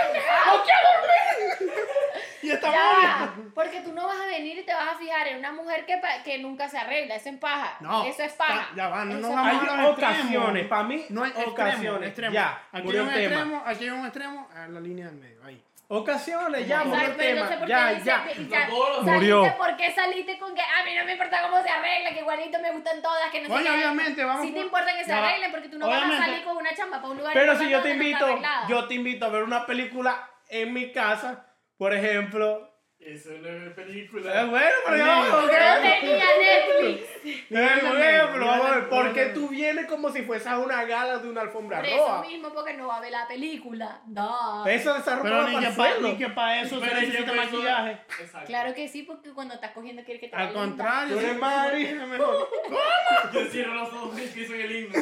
Speaker 2: Y está
Speaker 3: Ya, porque tú no vas a venir y te vas a fijar en una mujer que nunca se arregla. Eso es paja.
Speaker 2: No,
Speaker 3: Eso es paja.
Speaker 2: ya va, no
Speaker 3: Eso
Speaker 2: nos
Speaker 3: es
Speaker 2: vamos
Speaker 3: paja.
Speaker 2: a
Speaker 1: Hay
Speaker 2: los
Speaker 1: ocasiones,
Speaker 2: extremos.
Speaker 1: para mí,
Speaker 2: No hay
Speaker 1: ocasiones.
Speaker 2: extremos.
Speaker 1: Ya,
Speaker 2: Aquí hay
Speaker 1: murió
Speaker 2: un
Speaker 1: el tema.
Speaker 2: extremo, aquí hay un extremo, a la línea del medio, ahí.
Speaker 1: Ocasiones, ya, murió el
Speaker 3: Exacto, yo no sé
Speaker 1: tema.
Speaker 3: por
Speaker 1: Ya,
Speaker 3: qué dice
Speaker 1: ya.
Speaker 3: que- ya,
Speaker 4: Todos los-
Speaker 3: saliste,
Speaker 1: Murió.
Speaker 3: ¿por qué saliste con que a mí no me importa cómo se arregla, que igualito me gustan todas, que no sé
Speaker 2: Oye,
Speaker 3: qué?
Speaker 2: obviamente, vamos
Speaker 3: Sí te
Speaker 2: por-
Speaker 3: importa que se
Speaker 2: ya va.
Speaker 3: arreglen porque tú no vas a
Speaker 2: Obviamente.
Speaker 3: salir con una chamba para un lugar
Speaker 1: Pero
Speaker 3: y
Speaker 1: si
Speaker 3: no
Speaker 1: yo te
Speaker 3: donde no está
Speaker 1: invito,
Speaker 3: arreglada.
Speaker 1: yo te invito a ver una película en mi casa, por ejemplo.
Speaker 4: Eso no es
Speaker 1: Es
Speaker 4: película.
Speaker 1: bueno, pero ya
Speaker 2: No,
Speaker 1: vamos,
Speaker 3: Yo
Speaker 1: ¿ok?
Speaker 3: tenía Netflix.
Speaker 1: Por ejemplo, vamos a ver, ¿por qué
Speaker 2: Obviamente.
Speaker 1: tú vienes como si fueses a una gala de una alfombra
Speaker 3: Por eso
Speaker 1: roja?
Speaker 3: mismo, porque no va a ver la película. No.
Speaker 1: Eso de
Speaker 2: Pero ni que para eso se
Speaker 4: Pero
Speaker 2: necesita
Speaker 4: siempre eso-
Speaker 2: maquillaje.
Speaker 4: Exacto.
Speaker 3: Claro que sí, porque cuando estás cogiendo quieres que te
Speaker 2: Al
Speaker 3: vea linda.
Speaker 2: contrario,
Speaker 1: Tú eres
Speaker 2: sí,
Speaker 1: Mari.
Speaker 2: es mejor.
Speaker 4: Yo cierro los ojos y pienso en el himno.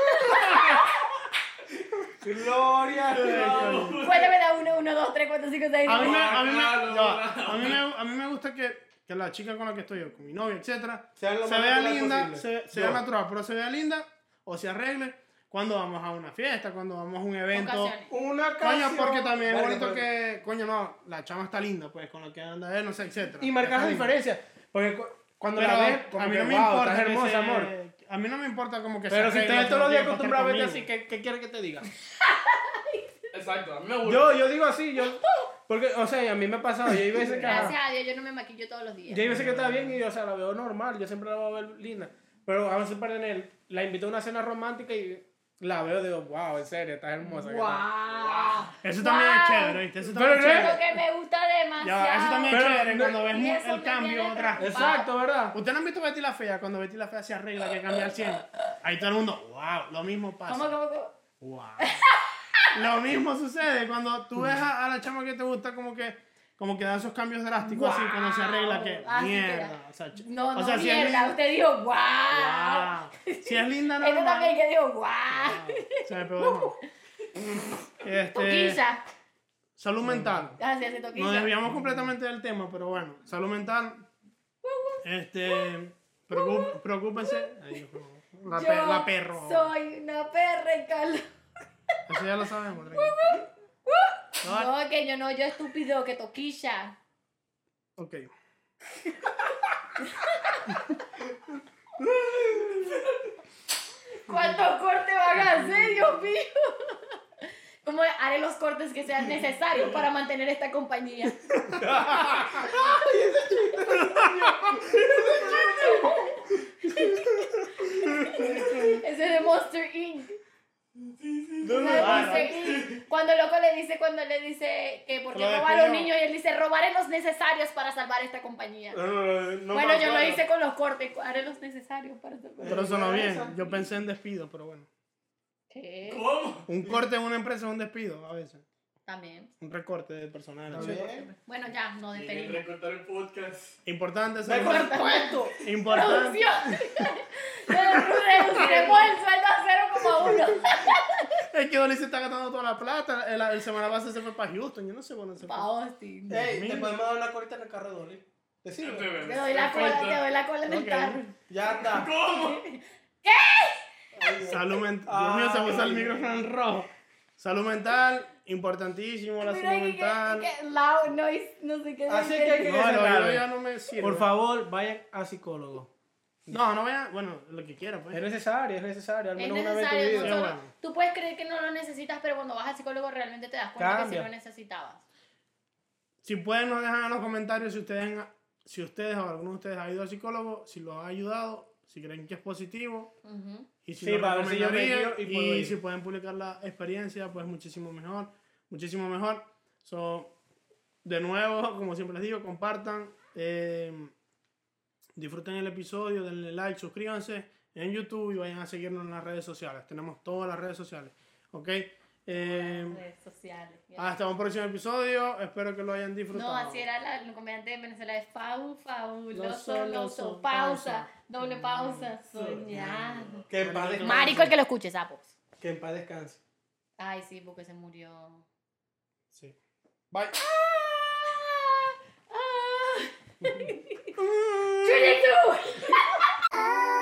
Speaker 1: Gloria.
Speaker 3: Cuéntame la 1, 1, 2, 3, 4, 5, 6,
Speaker 2: A mí,
Speaker 3: 7.
Speaker 2: a mí me gusta que la chica con la que estoy yo, con mi novia, etcétera,
Speaker 1: Sea lo
Speaker 2: se
Speaker 1: más
Speaker 2: vea
Speaker 1: natural
Speaker 2: linda,
Speaker 1: posible.
Speaker 2: sea natural, pero se vea linda o se arregle cuando vamos a una fiesta, cuando vamos a un evento.
Speaker 3: Ocasiones.
Speaker 1: Una
Speaker 2: Coño,
Speaker 1: canción.
Speaker 2: porque también es
Speaker 1: Verga,
Speaker 2: bonito
Speaker 1: pero-
Speaker 2: que, coño, no, la chama está linda, pues, con lo que anda él, no sé, etcétera.
Speaker 1: Y marcar la
Speaker 2: Está linda.
Speaker 1: diferencia. Porque cuando
Speaker 2: Pero
Speaker 1: la ves, como
Speaker 2: a mí
Speaker 1: que,
Speaker 2: no me
Speaker 1: wow,
Speaker 2: importa
Speaker 1: estás
Speaker 2: que
Speaker 1: hermosa,
Speaker 2: se-
Speaker 1: amor.
Speaker 2: A mí no me importa como que
Speaker 1: Pero si
Speaker 2: arregle
Speaker 1: te ves todos los días
Speaker 2: todo el tiempo
Speaker 1: acostumbrado a verte
Speaker 2: conmigo.
Speaker 1: así, ¿qué quieres que te diga?
Speaker 4: Exacto, a mí me gusta.
Speaker 1: Yo digo así, porque, o sea, a mí me ha pasado, y hay veces que,
Speaker 3: Gracias a Dios yo no me maquillo todos los días.
Speaker 1: y hay veces que está bien y, o sea, la veo normal, yo siempre la voy a ver linda, pero a veces para él, la invito a una cena romántica y la veo y digo, wow, en serio, estás hermosa. ¿qué tal?".
Speaker 3: ¡Wow!
Speaker 2: Eso también es chévere, ¿viste? Eso también
Speaker 1: Pero
Speaker 2: es
Speaker 1: no-
Speaker 2: chévere.
Speaker 3: Lo que me gusta demasiado.
Speaker 2: Ya, eso también es
Speaker 1: Pero
Speaker 2: chévere
Speaker 1: no-
Speaker 2: cuando ves
Speaker 3: y eso
Speaker 2: el
Speaker 3: me
Speaker 2: cambio
Speaker 3: tiene
Speaker 2: drástico.
Speaker 1: Exacto, ¿verdad?
Speaker 2: ¿Ustedes no han visto Betty la Fea? Cuando Betty la Fea se arregla, que cambia al 100. Ahí todo el mundo, wow, lo mismo pasa.
Speaker 3: ¿Cómo?
Speaker 2: Wow. Lo mismo sucede cuando tú ves a la chama que te gusta como que da esos cambios drásticos así cuando se arregla que
Speaker 3: Así
Speaker 2: mierda.
Speaker 3: queda.
Speaker 2: O sea,
Speaker 3: No,
Speaker 2: o
Speaker 3: no,
Speaker 2: sea, si es
Speaker 3: mierda.
Speaker 2: linda,
Speaker 3: Usted dijo, wow.
Speaker 2: wow. Si es linda
Speaker 3: Este
Speaker 2: normal.
Speaker 3: también que dijo, wow.
Speaker 2: Wow. Se me pegó de nuevo.
Speaker 3: Toquilla.
Speaker 2: Salud mental.
Speaker 3: Así hace toquilla.
Speaker 2: Nos desviamos completamente del tema, pero bueno, salud mental. Preocúpense. Ay, Dios mío. La perro.
Speaker 3: Soy una perra en calor.
Speaker 2: Eso ya lo sabemos, tranquilo.
Speaker 3: No, que yo no, yo estúpido, que toquilla.
Speaker 2: Ok.
Speaker 3: ¿Cuántos cortes van a hacer, Dios mío? ¿Cómo haré los cortes que sean necesarios para mantener esta compañía? Ese es de Monster Inc. Ese es de Monster Inc. Cuando el loco le dice que por qué
Speaker 2: Lo
Speaker 3: roba a los
Speaker 2: despidió.
Speaker 3: niños y él dice robaré los necesarios para salvar esta compañía.
Speaker 1: No
Speaker 3: Bueno,
Speaker 1: me
Speaker 3: yo lo
Speaker 1: acuerdo.
Speaker 3: hice con los cortes, haré los necesarios para salvar.
Speaker 2: Pero sonó bien. Yo pensé en despido, pero bueno.
Speaker 3: ¿Qué?
Speaker 4: ¿Cómo?
Speaker 2: Un corte en una empresa es un despido a veces.
Speaker 3: También.
Speaker 2: Un recorte de personal.
Speaker 1: Está bien.
Speaker 3: Bueno, ya, nos
Speaker 4: Tienen que
Speaker 3: despedimos.
Speaker 4: recortar el podcast.
Speaker 2: Importante.
Speaker 1: ¡Me
Speaker 2: salud-
Speaker 1: corto!
Speaker 2: Importante.
Speaker 3: ¡Producción! Reduciremos el sueldo a 0,1.
Speaker 2: Es que Dolly se está gastando toda la plata. El semana pasada se fue para Houston. Yo no sé cuándo se fue.
Speaker 3: Pa' Austin.
Speaker 1: Ey,
Speaker 2: Mira.
Speaker 1: te podemos dar una colita en el carro de Dolly. ¿Te sirve?
Speaker 3: Te doy la cola en el
Speaker 2: Ok.
Speaker 3: carro.
Speaker 1: Ya está.
Speaker 4: ¿Cómo?
Speaker 2: Salud mental. Dios mío, se puso el micrófono en rojo. Salud mental, importantísimo la salud mental.
Speaker 3: No sé qué.
Speaker 1: Así que hay que
Speaker 2: No, el oído
Speaker 1: sabe.
Speaker 2: ya no me sirve.
Speaker 1: Por favor, vayan a psicólogo.
Speaker 2: No, no vayan. Bueno, lo que quiera, pues.
Speaker 1: Es necesario, al
Speaker 3: Es
Speaker 1: menos una vez en tu
Speaker 3: necesario.
Speaker 1: vida.
Speaker 2: Sí,
Speaker 3: solo-
Speaker 2: bueno.
Speaker 3: Tú puedes creer que no lo necesitas, pero cuando vas al psicólogo realmente te das cuenta que
Speaker 1: Cambia.
Speaker 3: sí lo necesitabas.
Speaker 2: Si pueden, nos dejan en los comentarios si ustedes o alguno de ustedes ha ido al psicólogo, si los ha ayudado, si creen que es positivo.
Speaker 3: Ujú.
Speaker 2: Y si
Speaker 1: Sí,
Speaker 2: lo
Speaker 1: para ver si yo me
Speaker 2: recomendarían,
Speaker 1: guío y puedo ir.
Speaker 2: si pueden publicar la experiencia, pues muchísimo mejor. Muchísimo mejor. So, de nuevo, como siempre les digo, compartan. Disfruten el episodio, denle like, suscríbanse en YouTube y vayan a seguirnos en las redes sociales. Tenemos todas las redes sociales. ¿Ok?
Speaker 3: Redes sociales.
Speaker 2: Hasta un próximo episodio. Espero que lo hayan disfrutado.
Speaker 3: No, así era el comediante de Venezuela de fabuloso,
Speaker 2: Loso,
Speaker 3: loso,
Speaker 2: pausa.
Speaker 3: pausa, doble pausa, soñado.
Speaker 1: Que en paz descanse.
Speaker 3: Marico, el que lo escuche, sapos.
Speaker 1: Que en paz descanse.
Speaker 3: Ay, sí, porque se murió.
Speaker 2: Sí. Bye.
Speaker 3: ¡Chulitu!